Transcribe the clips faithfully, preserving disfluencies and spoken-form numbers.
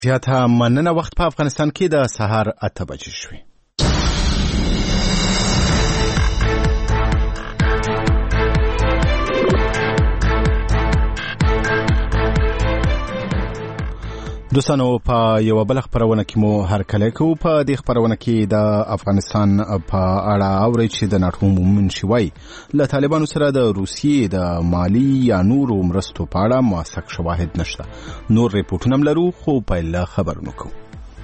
زیاته مننه. وخت په افغانستان کې د سهار اته بجې شوې. دوستانو په یو بل خبرونه کې مو هر کله کو په دې خبرونه کې د افغانستان په اړه اوري چې د ناتو مومن شوی له طالبانو سره د روسیې د مالی یا نورو مرستو په اړه موثق شواهد نشته. نور ریپورتونه لرو خو په لا خبرونه کو.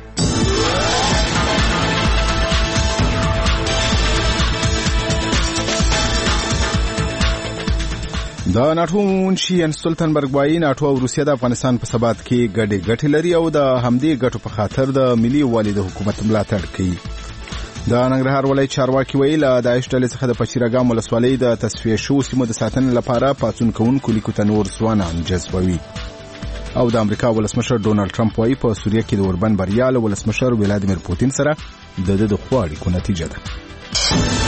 د ناتو منشي ان سلطنبرګ وايي ناتو او روسیا د افغانستان په ثبات کې ګډې ګټې لري او د همدې ګټو په خاطر د ملي والي د حکومت ملاتړ کوي. د ننګرهار ولایت چارواکي ویل د داعش ډلې څخه د پچیرګام ولسوالۍ د تصفیه شو سیمو د ساتنې لپاره پاتون کوونکو لیکو ته نور ځوانان جذبوي. او د امریکا ولسمشر ډونالد ټرمپ وايي په سوریه کې د اوربن بریا له ولسمشر ولادیمیر پوتین سره د د خواړې کو نتیجه ده.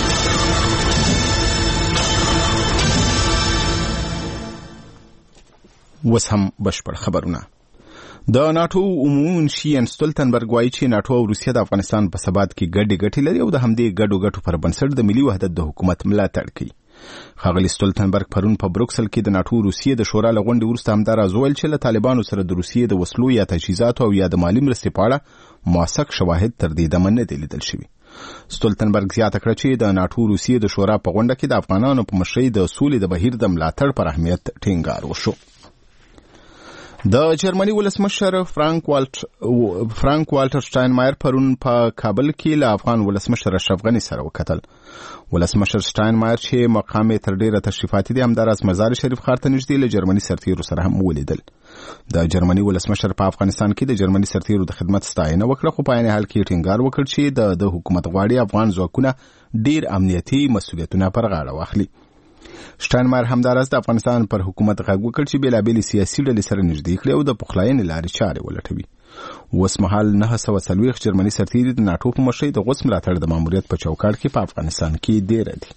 وس هم بشپړ خبرونه. د ناتو عمومي شین سټولتنبرګ وايي چې ناتو او روسیا د افغانستان په ثبات کې ګډې ګټې لري او د همدې ګډو ګټو پر بنسټ د ملي وحدت د حکومت ملاتړ کوي. ښاغلي سټولتنبرګ پرون په بروکسل کې د ناتو روسیې د شورا لغونډې وروسته همدا راز وویل چې له طالبانو سره د روسیې د وسلو یا تجهیزاتو او یا د مالي مرستې په اړه موثق شواهد تر دې دمه نه دي لیدل شوي. سټولتنبرګ زیاته کړه چې د ناتو روسیې د شورا په غونډه کې د افغانانو په مشرۍ د سولې د بهیر د ملاتړ پر اهمیت ټینګار وشو. د جرمني ولسمشر فرانک والټ فرانک والټر شټاینمایر پرون په کابل کې له افغان ولسمشر اشرف غني سره وکتل. ولسمشر شټاینمایر چې مقام تر ډیره تشریفاتي دی همداراز مزار شریف ښار ته نږدې له جرمني سرتیرو سره هم ولیدل. د جرمني ولسمشر په افغانستان کې د جرمني سرتیرو د خدمت ستاینه وکړه خو په عین حال کې ټینګار وکړ چې د د حکومت غواړي افغان ځواکونه ډیر امنیتي مسؤلیتونه پر غاړه واخلي. شټاینمایر همداراز د افغانستان پر حکومت غږ وکړ چې بېلابېلې سیاسي ډلې سره نږدې کړي او د پخلاینې لارې چارې ولټوي. اوس مهال نهه سوه څلوېښت جرمني سرتیري د ناټو په مشرۍ د غوڅ ملاتړ د ماموریت په چوکاټ کې په افغانستان کې ډېره دي.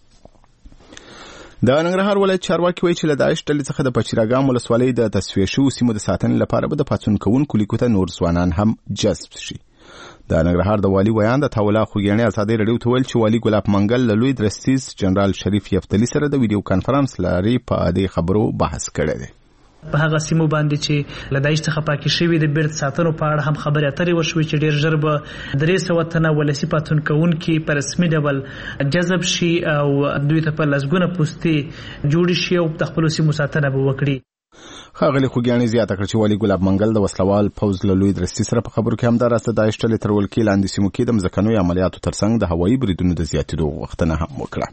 د ننګرهار ولایت چارواکي وایي چې له داعش ډلې څخه د پچیرګام ولسوالۍ د تصفیه شوو سیمو د ساتنې لپاره به د پاڅون کوونکو لیکو ته نور ځوانان هم جذب شي. د ننګرهار د والي ویان د تاولا خوګیاني ازادي رادیو ته ویل چې والي ګلاب منګل له لوی درستیز جنرال شریف یفتلی سره د ویډیو کانفرنس لاري په دې خبرو بحث کړی دی. په هغه سیمو باندې چې له داعش څخه پاکې شوي د بیرته ساتنو په اړه هم خبرې اترې وشوې چې ډېر ژر به درې سوه تنه ولسي پاڅون کوونکي په رسمي ډول جذب شي او دوی ته په لسګونه پوستې جوړې شي او د خپلو سیمو ساتنه به وکړي. ښاغلي خوګیاني زیاته کړه چې والي ګلاب منګل د وسلوال پوځ له لوی درستي سره په خبرو کې همداراز د داعش ډلې تر ولکې لاندې سیمو کې د مځکنیو عملیاتو ترڅنګ د هوایي بریدونو د زیاتېدو غوښتنه هم وکړه.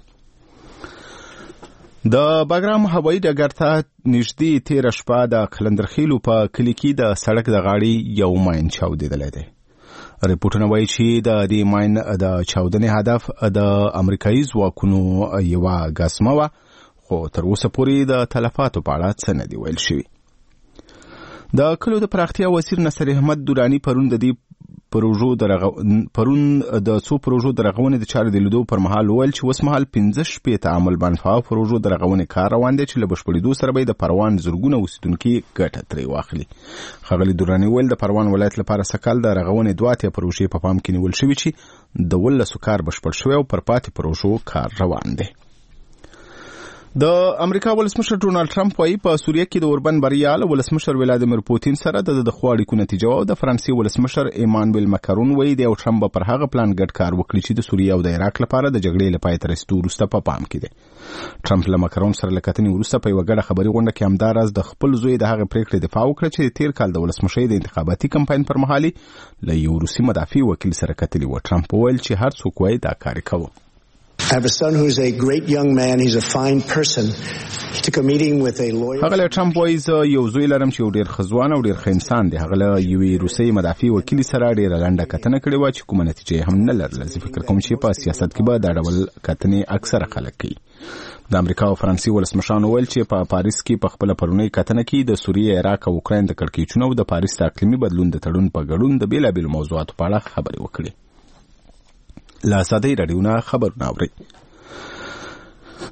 د باګرام هوایي ډګر ته نږدې تېره شپه د قلندرخیلو په کلي کې د سړک د غاړې یو ماین چاودېدلی دی. ریپورټونه وایي چې د دې ماین د چاودنې هدف د امریکایي ځواکونو یوه ګزمه وه خو تر اوسه پورې د تلفاتو په اړه څه نه دي ویل شوي. د کلو د پراختیا وزیر نصر احمد دورانی پرون د دې پروژو د پرون د څو پروژو د رغونې د چارې د لیدو پر مهال ویل چې اوس مهال پنځه شپېته عمل بندپا پروژو د رغونې کار روان دی چې له بشپړېدو سره به د پروان زرګونه اوسېدونکي ګټه ترې واخلي. ښاغلي دورانی ویل د پروان ولایت لپاره سږکال د رغونې دوه اتیا پروژې په پام کې نیول شوي چې د ولسو کار بشپړ شوی او پر پاتې پروژو کار روان دی. د امریکا ولسمشر ډونالد ټرمپ وايي په سوریه کې د اوربن بریا له ولسمشر ولادیمیر پوتین سره د د خواړې نتیجه او د فرانسې ولسمشر ایمانویل ماکرون وايي د ټرمپ پر هغه پلان ګډ کار وکړي چې د سوریه او د عراق لپاره د جګړې لپاره تر رسیدو وروسته په پام کې دی. ټرمپ له ماکرون سره لکتنې وروسته په یوه ګډه خبري غونډه کې همداراز د خپل زوی د هغه پریکړې دفاع وکړه چې تیر کال د ولسمشۍ د انتخاباتي کمپاین پر مهال له یو روسي مدافع وکیل سره کتلي و. ټرمپ وویل چې هر څوک وايي دا کار کوي. I have a son who's a great young man. He's a fine person. He took a meeting with a lawyer. هغه ټرمپ وایي زه یو زوی لرم چې یو ډېر ښه ځوان او ډېر ښه انسان دی. هغه له یوې روسۍ مدافع وکیل سره ډېره لنډه کتنه کړې وه چې کومه نتیجه هم نه لرله. زه فکر کوم چې په سیاست کې به دا ډول کتنې اکثره خلک کوي. د امریکا او فرانسې ولسمشرانو ویل چې په پاریس کې په خپله پرونۍ کتنه کې د سوریې، عراق او اوکراین د کړکېچونو او د پاریس د اقلیمي بدلون د تړون په ګډون د بېلابېلو موضوعاتو په اړه خبرې وکړې. له ازادۍ راډیو نه خبرونه اورئ.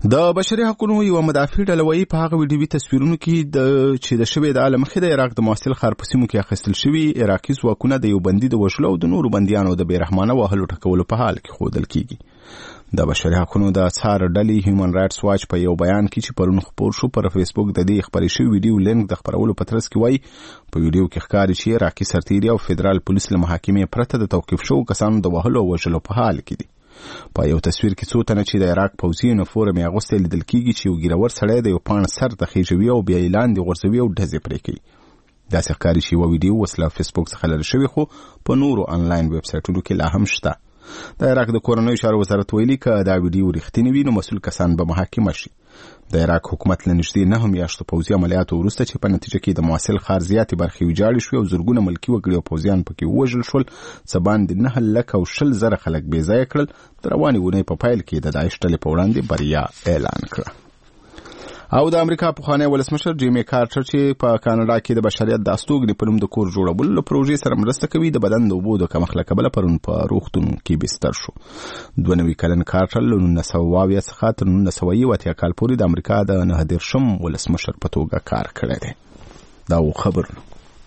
د بشري حقوقو یو مدافع ډله وایي په هغه ویډیوي تصویرونو کې د چې د شوې د عالم مخې د عراق د موصل ښار په سیمو کې اخیستل شوي عراقي ځواکونه د یو بندي د وژلو او د نورو بندیانو د بېرحمانه وهلو ټکولو په حال کې ښودل کیږي. د بشري حقوقو د څار ډلې هیومن رائټس واچ په یو بیان کې چې پرون خپور شو پر فیسبوک د دې خبرې شوی ویډیو لینک د خبرولو په ترڅ کې وایي په ویډیو کې ښکاري چې عراقي سرتیري او فدرال پولیس له محاکمې پرته د توقیف شوو کسانو د وهلو او وژلو په حال کې دي. په یو تصویر کې څو تنه چې د عراق پوځي یونیفورم یې اغوستی لیدل کیږي چې یو ګیرور سړی د یو پاڼ سر ته خیژوي او بیا یې لاندې غورځوي او ډزې پرې کوي. داسې ښکاري چې یوه ویډیو اوس له فیسبوک څخه لرې شوې خو په نورو آنلاین ویب سایټونو کې لا هم شته. د عراق د کورنیو چارو وزارت ویلي که دا ویډیو رښتینې وي نو مسؤل کسان به محاکمه شي. د عراق حکومت له نږدې نهه میاشتو پوځي عملیاتو وروسته چې په نتیجه کې د موصل ښار زیاتې برخې ویجاړې شوې او زرګونه ملکي وګړي او پوځیان پکې ووژل شول څه باندې نهه لکه او شل زره خلک بې ځایه کړل. د روانې اونۍ په پیل کې د داعش ډلې په وړاندې بریا اعلان کړه. او د امریکا پخوانی ولسمشر جیمی کارټر چې په کاناډا کې د بشریت د استوګنې په نوم د کور جوړولو له پروژې سره مرسته کوي د بدن د اوبو د کمښت له کبله پرون په روغتون کې بستر شو. دوه نوي کلن کارټر له نولس سوه اویا څخه تر نولس سوه یو اتیا کال پورې د امریکا د نهه دېرشم ولسمشر په توګه کار کړی دی. دا و خبرونه.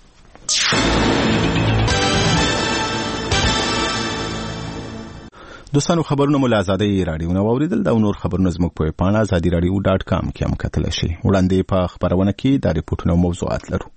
دوستانو خبرونه مو له ازادۍ راډیو نه واورېدل. دا نور خبرونه زموږ په ویب پاڼه ازادي راډیو ډاټ کام کې هم کتلی شئ. وړاندې په خپرونه کې دا ریپورټونه او موضوعات لرو.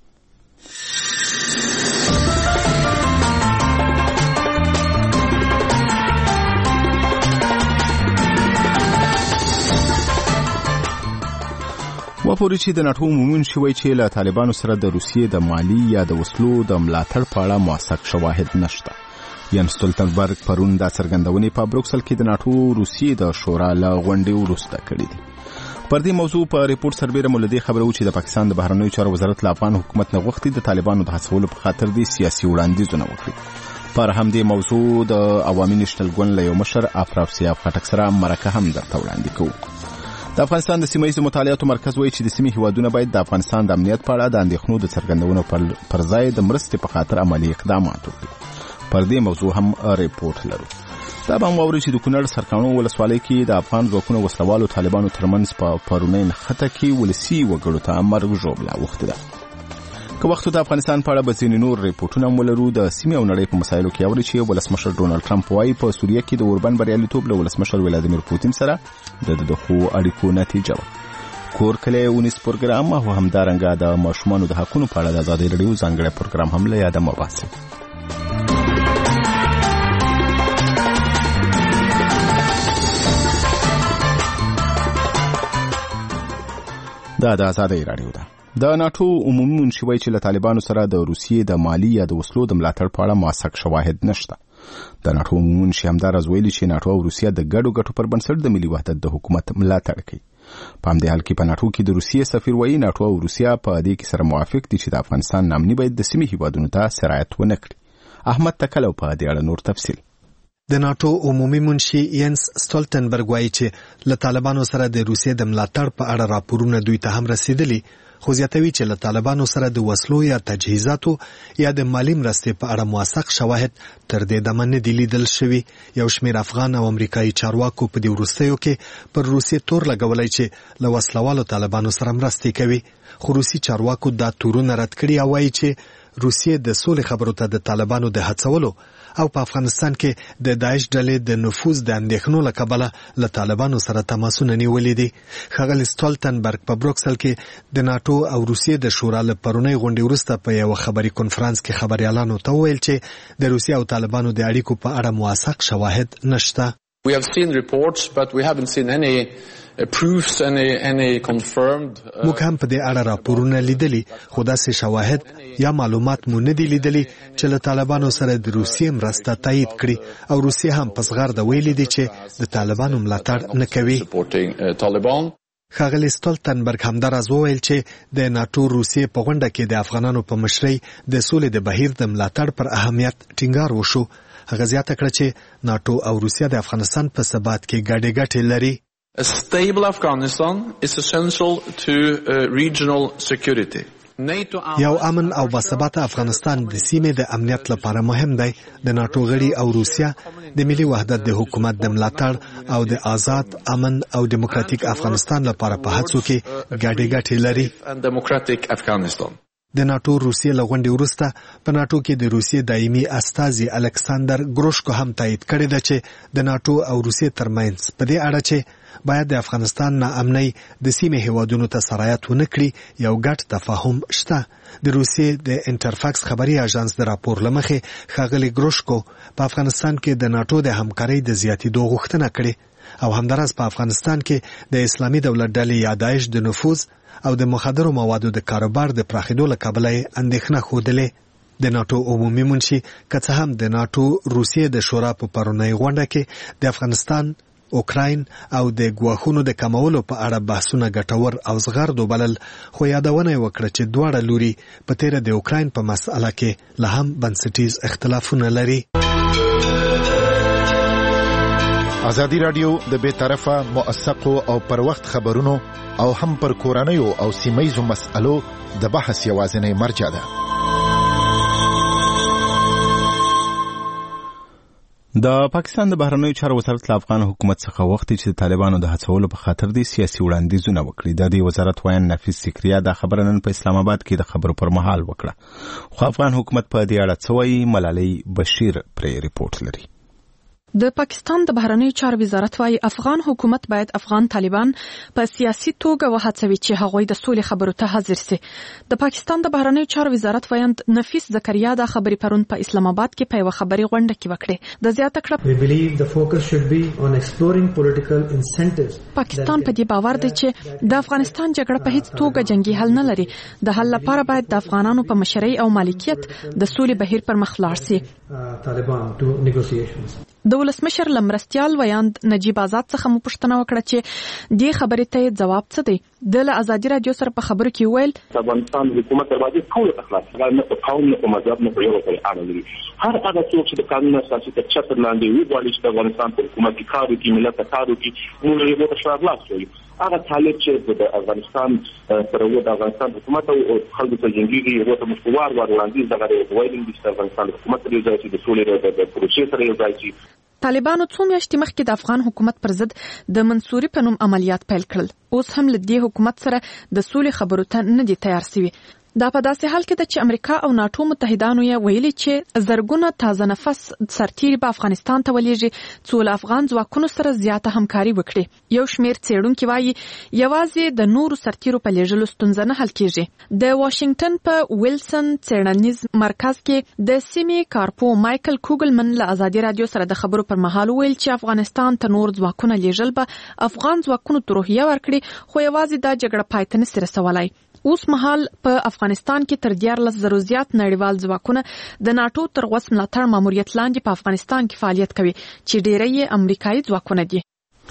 وپورې چې د ناټو عمومي شوی چې له طالبانو سره د روسیې د مالي یا د وسلو د ملاتړ په اړه موثق شواهد نشته. ین ستولتنبرګ پرون دا څرګندونې په بروکسل کې د ناټو روسیې د شورا له غونډې وروسته کړې دي. پر دې موضوع په ریپورت سربیره مو له دې خبره و چې د پاکستان د بهرنیو چارو وزارت له افغان حکومت نه غوښتي د طالبانو د هڅولو په خاطر دې سیاسي وړاندیزونه وکړي. پر همدې موضوع د عوامي نېشنل ګوند له یو مشر افراف سیاف خټک سره مرکه هم درته وړاندې کوو. د افغانستان د سیمه ییزو مطالعاتو مرکز وایي چې د سیمې هیوادونه باید د افغانستان د امنیت په اړه د اندېښنو د څرګندونو پر ځای د مرستې په خاطر عملي اقدامات وکړي. پر دې موضوع هم ریپورت لرو. دا به هم واورئ چې د کونړ سرکاڼو ولسوالۍ کې د افغان ځواکونو وسلوالو طالبانو ترمنځ په پرونۍ نښته کې ولسي وګړو ته مرګ ژوبله اوښتې ده. که وخت د افغانستان په اړه به ځینې نور ریپورټونه هم ولرو. د سیمې او نړۍ په مسایلو کې اورئ چې ولسمشر ډونالډ ټرمپ وایي په سوریه کې د اوربن بریالیتوب له ولسمشر ولادیمیر پوتین سره د د ښو اړیکو نتیجه وه. کور کلی اونیس پروګرام او همدارنګه د ماشومانو د حقونو په اړه د ازادۍ راډیو ځانګړی پروګرام هم له یاده مه باسئ. دا د ازادۍ راډیو ده. د ناټو عمومي منشي وایي چې له طالبانو سره د روسیې د مالي یا د وسلو د ملاتړ په اړه موثق شواهد نشته. د ناټو عمومي منشي همداراز ویلي چې ناټو او روسیه د ګډو ګټو پر بنسټ د ملي وحدت د حکومت ملاتړ کوي. په همدې حال کې په ناټو کې د روسیې سفیر وایي ناټو او روسیه په دې کې سره موافق دي چې د افغانستان نامني باید د سیمې هیوادونو ته سرایت ونه کړي. احمد تکلو په دې اړه نور تفصیل. د ناټو عمومي منشي ینس ستولتنبرګ وایي چې له طالبانو سره د روسیې د ملاتړ په اړه راپورونه دوی ته هم رسیدلي، خو زیاتوي چې له طالبانو سره د وسلو یا تجهیزاتو یا د مالی مرستې په اړه موثق شواهد تر دې دمه نه دي لیدل شوي. یو شمېر افغان او امریکایي چارواکو په دې وروستیو کې پر روسیې تور لګولی چې له وسلوالو طالبانو سره مرستې کوي، خو روسي چارواکو دا تورونه رد کړي او وایي چې روسیې د سولې خبرو ته د طالبانو د هڅولو او په افغانستان کې د داعش ډلې د نفوذ د اندېښنو له کبله له طالبانو سره تماسونه نیولي دي. ښاغلي ستولتنبرګ په بروکسل کې د ناټو او روسیې د شورا له پرونۍ غونډې وروسته په یوه خبري کنفرانس کې خبریالانو ته وویل چې د روسیې او طالبانو د اړیکو په اړه موثق شواهد نشته. We have seen reports, but we haven't seen any proofs, any any confirmed. موږ هم په دې اړه راپورونه لیدلي، خو داسې شواهد یا معلومات مو نه دي لیدلي چې له طالبانو سره د روسیې مرسته تایید کړي، او روسیې هم په زغرده ویلي دي چې د طالبانو ملاتړ نه کوي. ښاغلي ستولتنبرګ همداراز وویل چې د ناټو روسیې په غونډه کې د افغانانو په مشرۍ د سولې د بهیر د ملاتړ پر اهمیت ټینګار وشو. هغه زیاته کړه چې ناټو او روسیه د افغانستان په ثبات کې ګډې ګټې لري. A stable Afghanistan is essential to uh, regional security. یو امن او باثباته افغانستان د سیمې د امنیت لپاره مهم دی. د ناتو غړي او روسیا د ملي وحدت د حکومت د ملاتړ او د آزاد امن او دیموکراتیک افغانستان لپاره په هڅو کې ګډې ګټې لري. د ناتو روسیې له غونډې وروسته په ناتو کې د روسیې دایمي استازي الکساندر ګروشکو هم تایید کړی ده چې د ناتو او روسیې ترمنځ په دې اړه چې باید د افغانستان ناامنۍ د سیمې هیوادونو ته سرایت ونه کړي یو ګډ تفاهم شته. د روسیې د انټرفاکس خبري اژانس د راپور له مخې ښاغلي ګروشکو په افغانستان کې د ناتو د همکارۍ د زیاتېدو غوښتنه کړې او همداراز په افغانستان کې د اسلامي دولت ډلې یا داعش د نفوذ او د مخدرو موادو د کاروبار د پراخېدو له کبله اندېښنه ښودلې. د ناتو عمومي منشي که څه هم د ناتو روسیې د شورا په پرونۍ غونډه کې د افغانستان، اوکراین او د ګواښونو د کمولو په اړه بحثونه ګټور او زغرد وبلل، خو یادونه یې وکړه چې دواړه لوري په تیره د اوکراین په مسأله کې لا هم بنسټیز اختلافونه لري. ازادي رادیو د بې طرفه، موثقو او پر وخت خبرونو او هم پر کورنیو او سیمایزو مسألو د بحث یوازینی مرجع ده. د پاکستان د بهرنیو چارو وزارت له افغان حکومت څخه وغوښتي چې د طالبانو د هڅولو په خاطر د سیاسي وړاندیزونه وکړي. د دې وزارت وایي نفیس سکریا دا خبره نن په اسلام آباد کې د خبرو پر مهال وکړه، خو افغان حکومت په دې اړه څه وایي؟ ملالۍ بشیر پرې ریپورت لري. د پاکستان د بهرنیو چارو وزارت وايي افغان حکومت باید افغان طالبان په سیاسي توګه وهڅوي چې هغوی د سولې خبرو ته حاضر سي. د پاکستان د بهرنیو چارو وزارت وایند نفیس زکریا دا خبري پرون په اسلام آباد کې په یو خبري غونډه کې وکړه. د زیاته کړه پاکستان په دې باور دی چې د افغانستان جګړه په هیڅ توګه جنگي حل نه لري. د حل لپاره باید د افغانانو په مشرۍ او مالکیت د سولې بهیر پر مخ لاړ سي. د ولسمشر لمرستیال ویاند نجیب آزاد څخه مو پوښتنه وکړه چې دې خبرې ته ځواب څه دی. د له ازادي رادیو سره په خبرو کې ویل افغانستان حکومت دروازې ټول خلاص نه په قوم نه په مذهب نه په یو بل اړه لري. هر هغه څوک چې د قانون اساسي تر چتر لاندې وي غواړي چې د افغانستان په حکومت کې کار وکړي، ملت ته کار وکړي، موږ یې په شراب لاس کوي. هغه طالب چې د افغانستان سره و د افغانستان حکومت او خلکو ته جنګيږي یو ته مستوار ور وړاندې دغه وایي چې د افغانستان حکومت لري چې د سولې د پروسې سره یو ځای شي. طالبانو څو میاشتې مخکې د افغان حکومت پر ضد د منصوري په نوم عملیات پیل کړل. اوس هم له دې حکومت سره د سولې خبرو ته نه دي تیار شوي. دا په داسې حال کې ده چې امریکا او ناتو متحدانو یې ویلي چې زرګونه تازه نفس سرتیري په افغانستان ته ولېږي څو له افغان ځواکونو سره زیاته همکاري وکړي. یو شمېر څېړونکي وایي یوازې د نورو سرتیرو په لېږلو ستونزه نه حل کېږي. د واشنګټن په ویلسن څېړنیز مرکز کې د سیمې کارپو مایکل کوګلمن له ازادي رادیو سره د خبرو پر مهال ویل چې افغانستان ته نور ځواکونه لېږل به افغان ځواکونو ته روحیه ورکړي، خو یوازې دا جګړه پای ته نشي رسولی. اوس مهال په افغانستان کې تر دیارلس زرو زیات نړیوال ځواکونه د ناتو تر غوڅ ملاتړ ماموریت لاندې په افغانستان کې فعالیت کوي چې ډېری یې امریکایي ځواکونه دي.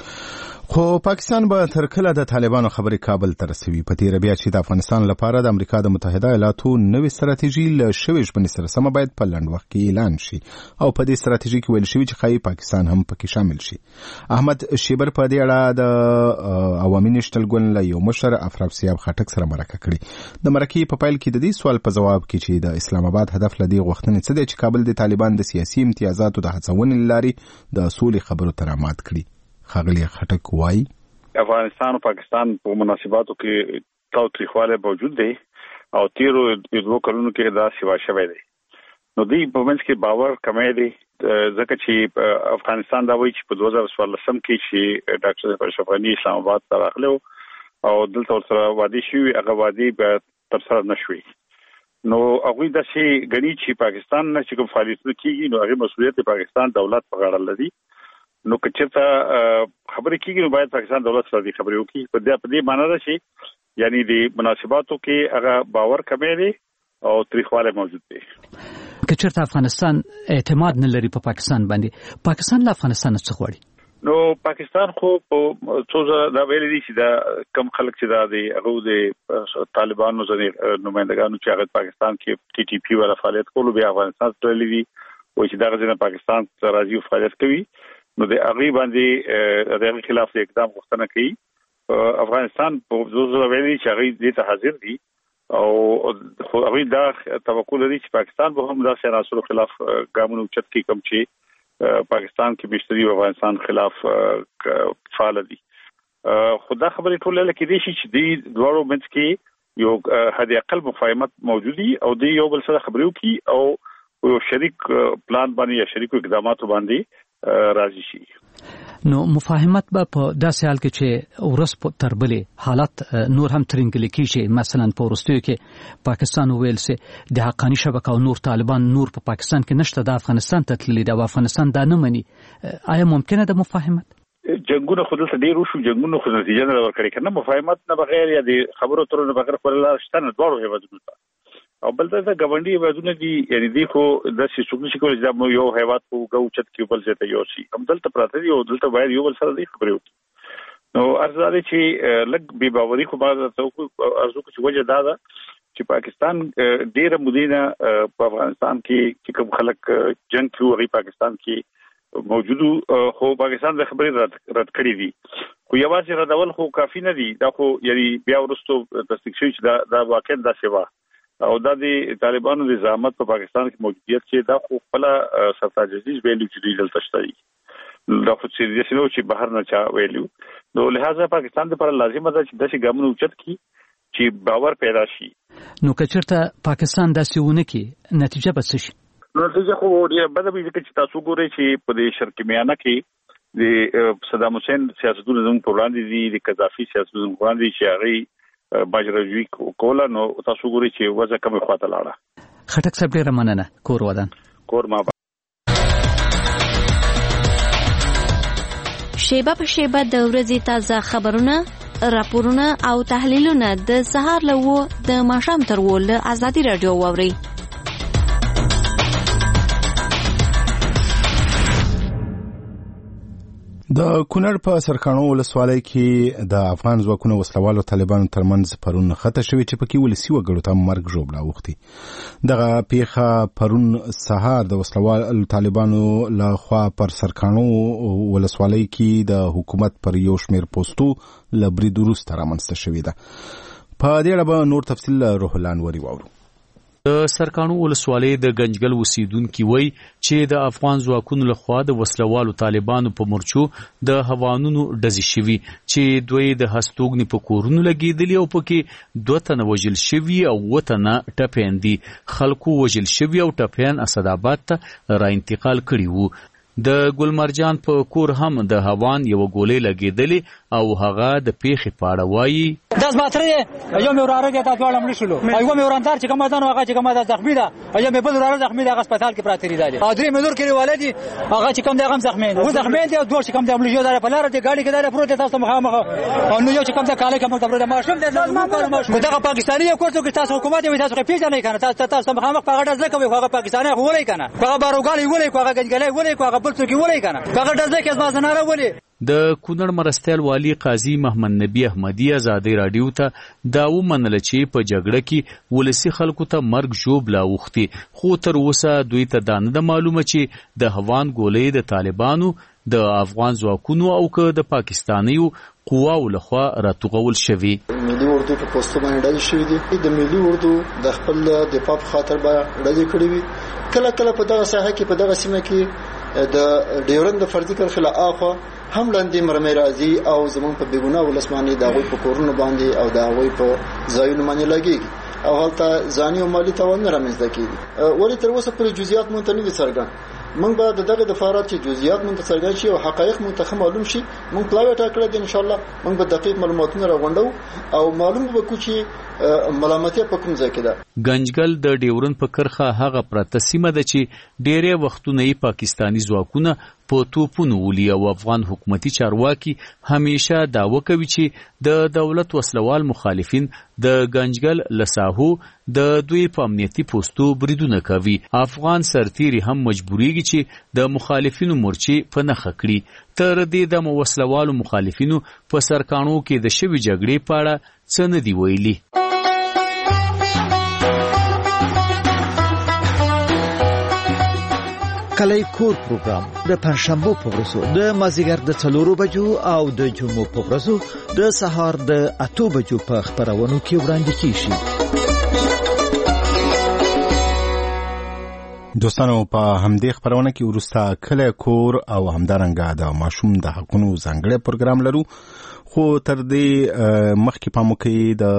خو پاکستان به تر کله د طالبانو خبرې کابل ته رسوي؟ په تیره بیا چې د افغانستان لپاره د امریکا د متحده ایالاتو نوې ستراتیژي له شوې ژمنې سره سمه باید په لنډ وخت کې اعلان شي او په دې ستراتیژي کې ویل شوي چې ښایي پاکستان هم پکې شامل شي. احمد شیبر په دې اړه د عوامي نشتل ګوند له یو مشر افراسیاب خټک سره مرکه کړې. د مرکې په پیل کې د دې سوال په ځواب کې چې د اسلام آباد هدف له دې غوښتنې څه دی چې کابل د طالبان د سیاسي امتیازاتو د هڅونې لارې د سولې خبرو ته رامات کړي. ښاغلی خټک وایي افغانستان او پاکستان په مناسباتو کې تاوتریخواله موجود دی او تیرو دوه کلونو کې دا سیوا شوی دی. نو دې په منځ کې باور کمی دی ځکه چې افغانستان دا وایي چې په دوه زره څوارلسم کې چې ډاکټر اشرف غني اسلام آباد ته راغلی او دلته ورسره وعده شوي هغه وعده به ترسره نه شوي. نو هغوی داسې ګڼي چې پاکستان نه چې کوم فعالیتونه کېږي نو هغې مسؤلیت د پاکستان دولت په غاړه لري. نو که چېرته خبرې کېږي نو باید پاکستان دولت سره دې خبرې وکړي. په دې په دې معنی ده چې یعنی د مناسباتو کې هغه باور کمی دی او تریخوالی موجود دی. که چېرته افغانستان اعتماد نه لري په پاکستان باندې، پاکستان له افغانستان څه غواړي؟ نو پاکستان خو په څو ځله دا ویلي دي چې دا کم خلک چې دا دی هغه د طالبانو ځینې نمایندګانو چې هغه پاکستان کې ټي ټي پي والا فعالیت کولو بیا افغانستان ته تللي دي وایي چې دغه ځینې پاکستان ته راځي او فعالیت کوي. نو د هغې باندې د هغې خلاف د اقدام غوښتنه کوي. افغانستان په دوه زره ویلي چې هغوی دې ته حاضر دي او خو هغه دا توقع لري چې پاکستان به هم د عناصرو خلاف ګامونه اوچت کړي کوم چې پاکستان کې بشري او افغانستان خلاف فعال دي. خدا خبرې ټول لکه دي چې د دوړو منځ کې یو هدي اقل مفاهمت موجودي او د یو بل سره خبرو کې او یو شریک پلان باندې یا شریکو اقداماتو باندې راځي شي. نو مفاهمت به په داسې حال کې چې ورس تر بلې حالت نور هم ترنګل کیږي. مثلا په ورستیو کې پاکستان ویل سي د حقانی شبکه او نور طالبان نور په پاکستان کې نشته، د افغانستان ته تللی د افغانستان دا نه مني. آیا ممکنه ده مفاهمت؟ جنگونه خود ته ډیر وشو، جنگونه خود نتیجه نه ورکړي کنه. مفاهمت نه بغیر یا د خبرو ترونه بغیر خپل لار شته نه دوړو هیوادونو ته او بل ته د غونډي هیوادونه دي، یعنی دی خو د سیسوګل شي کول چې یو هیواد کو غوچت کې بل ځای ته یو شي هم دلته پراته دي او دلته باید یو بل سره دی خبرې وکړي. نو ارزاله چې لګ بي باوري خو بعد ته ارزو چې وجه دا ده چې پاکستان ډیره مدینه په افغانستان کې چې کوم خلک جنگ کوي پاکستان کې موجودو خو پاکستان د خبرې رد کړې دي، خو یوازې ردول خو کافی نه دي. دا خو یعنی بیا ورستو تصدیق شوی چې دا د واقع د سیوا او دا د طالبانو د زعامت په پاکستان کې موجودیت چې دا خو خپل سرتاجزیز ویلو چې دلته شته دا خو چې د سينو چې بهر نه چا ویلو. نو لہذا پاکستان لپاره لازمه ده چې داسې ګامونه اوچت کړي چې باور پیدا شي. نو کچرته پاکستان داسې ونه کې نتیجه به څه شي؟ نو نتیجه خو ډیره بده وي چې تاسو ګورئ چې په دې شرق میانه کې د صدام حسین سیاستونه زموږ پر وړاندې دي، د قذافي سیاستونه زموږ پر وړاندې چې هغه باجرجوی کولا. نو تاسو ګورئ چې وځه کومه خواته لاړه. خټک صاحب ډیره مننه. کور ودان کور ما شیبه په شیبه د ورځې تازه خبرونه، راپورونه او تحلیلونه د سهار له و د ماښام تر و له ازادي رادیو واوري. د کونړ په سرکانو ولسوالۍ کې د افغان ځواکونو وسلوالو طالبانو ترمنځ پرون خطه شوې چې پکې ولسي وګړو ته مرګ ژوبله اوښتي. دغه پیښه پرون سهار د وسلوالو طالبانو له خوا پر سرکانو ولسوالۍ کې د حکومت پر یو شمېر پوسټو له برید وروسته رامنځته شوې ده. په دې اړه به نور تفصیل روح الله انوري واورو. د سرکانو ولسوالۍ د گنجګل اوسیدونکي وایي چې د افغان ځواکونو لخوا د وسلوالو طالبانو په مرچو د هوانونو ډزې شوي چې دوی د هستوګنې په کورونو لګېدلي او پکې دوه تنه وژل شوي او اووه تنه ټپیان دي. خلکو وژل شوي او ټپیان اسداباد ته را انتقال کړي وو. د ګلمرجان په کور هم د هوان یو ګولې لګېدلې او هغه د پیښې په اړه وایي. داس ماتره یو مې وراره کې تاسو وړم لشلو ایو مې ورانتار چې کومه ځانو هغه چې کومه زخمی ده ایو مې بل وراره زخمی ده هغه هسپتال کې پراته دي او درې مې نور کې ولادي هغه چې کوم دغه زخمی ده و زخمی دي او دوه چې کوم د املجو دره په لار دي ګاډي کې دره پروت تاسو مخامخ او نو یو چې کوم د کاله کوم د پروت ماشوم ده دغه پاکستاني یو کوڅو کې تاسو حکومت یې تاسو کې پیژنې کنه تاسو تاسو مخامخ په غړډه ځکه وي هغه پاکستاني ولې کنه هغه باروګالي ولې هغه گنجګلې ولې هغه بل څه کې ولې کنه هغه ډزه کې ځما زناره ولې. د کونړ مرستیال والی قاضي محمد نبی احمدی ازادي رادیو ته دا ومنل چې په جګړه کې ولسی خلکو ته مرګ ژوبله اوښتي، خو تر اوسه دوی ته دا نه معلومه چې د هوان ګولۍ د طالبانو د افغان ځواکونو او که د پاکستانیو قواو لخوا راتوغول شوي. ملي اردو په پوسټو باندې ډزې شوي دي. د ملي اردو د خپل دفاع په خاطر به ډزې کړې وي. کله کله په دغه ساحه کې په دغه سیمه کې د ډیورند فرضي کرخلا اخوا هم لاندې مرمۍ راځي او زمون په بیګونه ولسماني د غوي په کورونو باندې او د غوي په ځایونو باندې لګيږي او هلته ځاني او مالی توان رامنځته کیږي. ولې تر اوسه پر جزئیات مونږ ته نه دي څرګند. موږ به د دغه د فارات چې جزئیات مونږ ته څرګند شي او حقایق مونږ ته معلوم شي موږ پلاوی ټاکل دي ان شاء الله موږ به دقیق معلوماتونه راغونډو او معلوم به کو چې ملامتیا په کوم ځای کې ده. گنجګل د ډیورن په کرخه هغه پرته سیمه ده چې ډېرې وختونه یې پاکستانی ځواکونه په توپونو ولي او افغان حکومتي چارواکي همیشه دعوه کوي چې د دولت وسلوال مخالفین د گنجګل لساهو د دوی په امنیتي پوسټو بریدونه کوي. افغان سرتیري هم مجبوریږي چې د مخالفینو مورچې په نښه کړي. تر دې د وسلوالو مخالفینو په سرکانو کې د شوي جګړې په اړه څه نه دي ویلي. کلی کور پروګرام د پنځشنبه په ورځو د مازیګر د څلورو بجو او د جمعو په ورځو د سهار د اتو بجو په خبرونو کې وړاندې کیږي. دوستانو په همدې خبرونه کې ورسته کله کور او همدارنګه د ماشوم د حقونو ځانګړی پروګرام لرو خو تر دې مخکې پام وکړئ د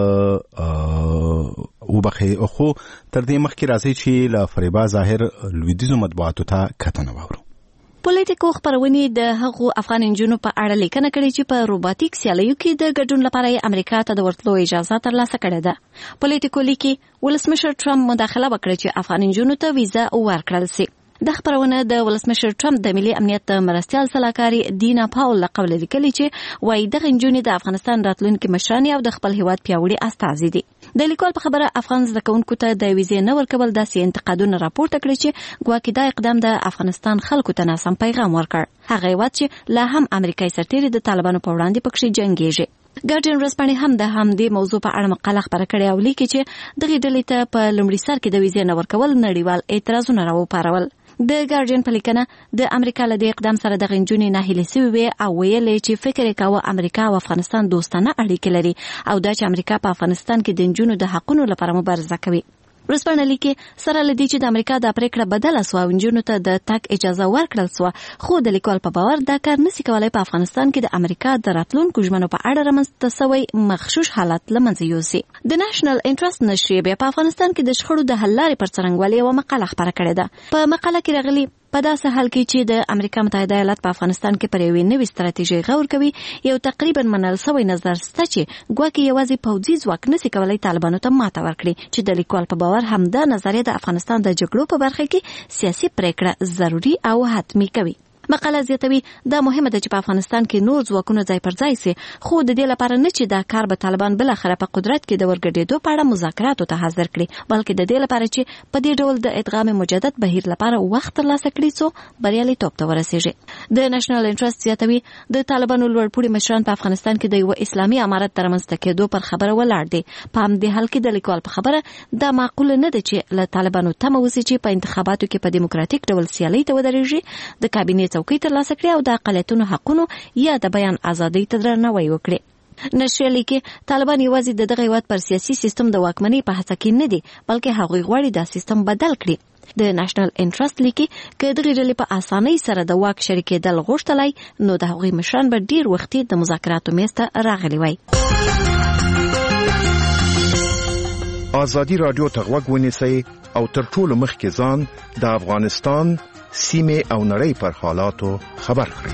وبخې خو تر دې مخکې راځي چې له فریبا ظاهر لویدیزو مطبوعاتو ته کتنه واورو. پولیټیکو خبرونه د هغو افغان انجونو په اړه لیکنه کړې چې په روباتیک سیالیو کې د ګډون لپاره امریکا ته د ورتلو اجازه ترلاسه کړې ده. پولیټیکو لیکي ولسمشر ټرمپ مداخله وکړه چې افغان انجونو ته ویزا ورکړل شي. د خبرونه د ولسمشر ټرمپ د ملي امنیت مرستيال سلاکاري دینا پاول لقب لیکلي چې وایي د انجونې د افغانستان راتلونکي مشران او د خپل هیواد پیاوړي استازي دي. د لیکوال په خبره افغان زدهکونکو ته د ویزې نه ورکول داسې انتقادونه راپورته کړي چې ګواکې دا اقدام د افغانستان خلکو ته ناسم پیغام ورکړ. هغه هیواد چې لا هم امریکایي سرتیري د طالبانو په وړاندې پکښې جنګیږي. ګارډین ورځپاڼې هم د همدې موضوع په اړه مقاله خپره کړې او لیکي چې دغه ډلې ته په لومړي سر کې د ویزې نه ورکول نړیوال اعتراضونه راوپارول. د ګارډین په لیکنه د امریکا له دې اقدام سره د غنجونې ناهیلې سوي وي او ویلې چې فکر یې کاوه امریکا او افغانستان دوستانه اړیکې لري او دا چې امریکا په افغانستان کې د انجونو د حقونو لپاره مبارزه کوي. ورځپاڼه لیکي سره لدی چې د امریکا د پریکړه بدله سو او انجونو ته د تک اجازه ورکړل سو خو د لیکوال په باور دا کار نشي کولای په افغانستان کې د امریکا د راتلونکو ژمنو په اړه رامنځته شوی مخشوش حالت لمنځه یوسي. د نېشنل انټرست نشریه په افغانستان کې د شخړو د حل لارې پر څرنګوالي یو مقاله خپره کړې ده. په مقاله کې راغلي په داسې حال کې چې د امریکا متحده ایالات په افغانستان کې پر یوې نوې ستراتیژي غور کوي یو تقریبا منل شوی نظر سته چې ګواکې یوازې پوځي ځواک نشي کولای طالبانو ته ماته ورکړي چې د لیکوال په باور همدا نظریه د افغانستان د جګړو په برخه کې سیاسي پریکړه ضروري او حتمی کوي. مقاله زیاتوي دا مهمه ده چې په افغانستان کې نور ځواکونه ځای پر ځای سي خو د دې لپاره نه چې دا کار به طالبان بل اخره په قدرت کې د ورګډېدو په اړه مذاکراتو ته حاضر کړي بلکې د دې لپاره چې په دې ډول د ادغام مجدد بهیر لپاره وخت ترلاسه کړي څو بریالیتوب ته ورسیږي. د نېشنل انټرست زیاتوي د طالبانو لوړپوړي مشران په افغانستان کې د یو اسلامي امارت ترمنځ کېدو پر خبره ولاړ دي. په همدې حال کې د لیکوال په خبره دا معقول نه ده چې له طالبانو تمه وسی چې په انتخاباتو کې په دیموکراتیک ډول سیالي ته ودرېږي د کابینې څوکۍ ترلاسه کړي او د اقلیتونو حقونو یا د بیان ازادۍ ته درناوی وکړي. نشریه لیکي طالبان یوازې د دغه هیواد پر سیاسي سیستم د واکمنۍ په هڅه کې نه دي بلکې هغوی غواړي دا سیستم بدل کړي. د نېشنل انټرست لیکي که دغه ډلې په اسانۍ سره د واک شریکېدل غوښتلای نو د هغوی مشران به ډیر وخت د مذاکراتو میز ته راغلي وای. ازادي رادیو ته غوږ ونیسئ او تر ټولو مخکې ځان د افغانستان سیمه او نړۍ پر حالاتو خبر کړئ.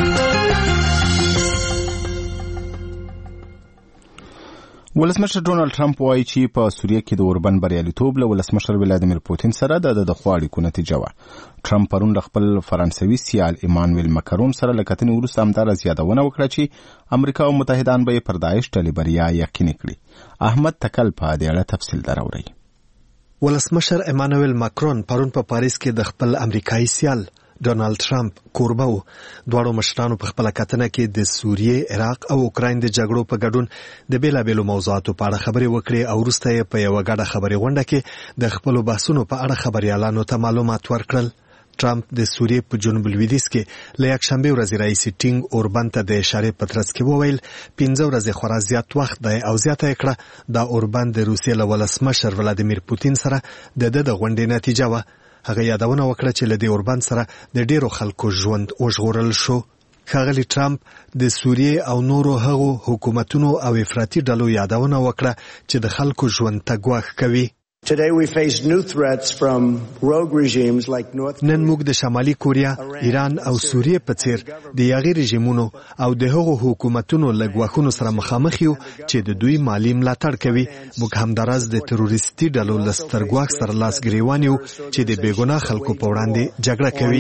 ولسمشر ډونالد ټرمپ وایي چې په سوریه کې د اوربن بریالیتوب له ولسمشر ولادیمیر پوتین سره د د خو اړیکو نتیجه وه. ټرمپ پرون د خپل فرانسوي سیال ایمانویل مکرون سره له کتنې وروسته همداراز یادونه وکړه چې امریکا او متحدان به پر داعش ډلې بریا یقیني کړي. احمد تکل په دې اړه تفصیل دراوړي. ولسمشر ایمانویل مکرون پرون په پاریس کې د خپل امریکایي سیال ډونالد ټرمپ کوربه و. دواړو مشرانو په خپل کتنه کې د سوریې، عراق او اوکراین د جګړو په ګډون د بیلابېلو موضوعاتو په اړه خبرې وکړې او وروسته یې په یوه ګډه خبرې غونډه کې د خپلو بحثونو په اړه خبريالانو ته معلومات ورکړل. ټرمپ د سوریې په جنوب لویدیځ کې له یکشنبه ورځې راهیسې ټینګ اوربن ته د اشارې په ترڅ کې وویل پنځه ورځې خورا زیات وخت دی او زیاته یې کړه دا اوربن د روسیې له ولسمشر ولادیمیر پوتین سره د د غونډې نتیجه وه. هغه یادونه وکړه چې له دې اوربن سره د ډیرو خلکو ژوند وژغورل شو. ښاغلي ټرمپ د سوریې او نورو هغو حکومتونو او افراطي ډلو یادونه وکړه چې د خلکو ژوند ته ګواښ کوي. Today we face new threats from rogue regimes like North نن موږ د شمالي کوریا، ایران او سوریې په څیر د یاغي رژیمونو او د هغو حکومتونو له ګواښونو سره مخامخ یو چې د دوی مالی ملاتړ کوي. موږ همداراز د تروریستي ډلو له سترګواښ سره لاس ګریوان یو چې د بېګناه خلکو په وړاندې جګړه کوي.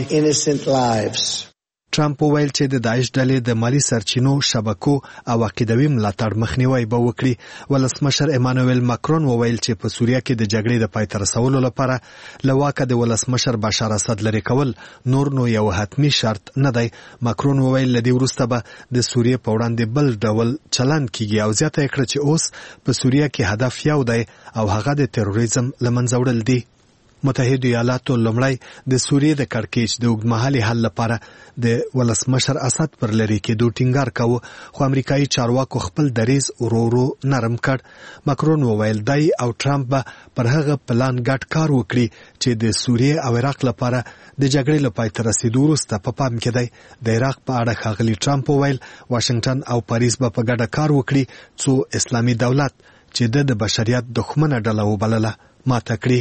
ټرمپ وویل چې د داعش ډلې د مالی سرچینو، شبکو او عقیدوي ملاتړ مخنیوي به وکړي. ولسمشر ایمانویل مکرون وویل چې په سوریه کې د جګړې د پای ته رسولو لپاره له واکه د ولسمشر بشار اسد لرې کول نور نو یو حتمی شرط نه دی. مکرون وویل له دې وروسته به د سوریې په وړاندې بل ډول چلند کیږي او زیاته یې کړه چې اوس په سوریه کې هدف یو دی او هغه د تروریزم له منځه وړل دی. متحده ایالاتو لومړی د سوریې د کړکېچ د اوږدمهالي حل لپاره د ولسمشر اسد پر لرې کېدو ټینګار کاوه، خو امریکایي چارواکو خپل دریځ ورو ورو نرم کړ. ماکرون وویل دی او ټرمپ به پر هغه پلان ګډ کار وکړي چې د سوریې او عراق لپاره د جګړې له پای ته رسیدو وروسته په پام کې دی. د عراق په اړه ښاغلي ټرمپ وویل واشنگټن او پاریس به په ګډه کار وکړي څو اسلامي دولت چې د بشریت دښمنه ډله وبلله ماته کړي.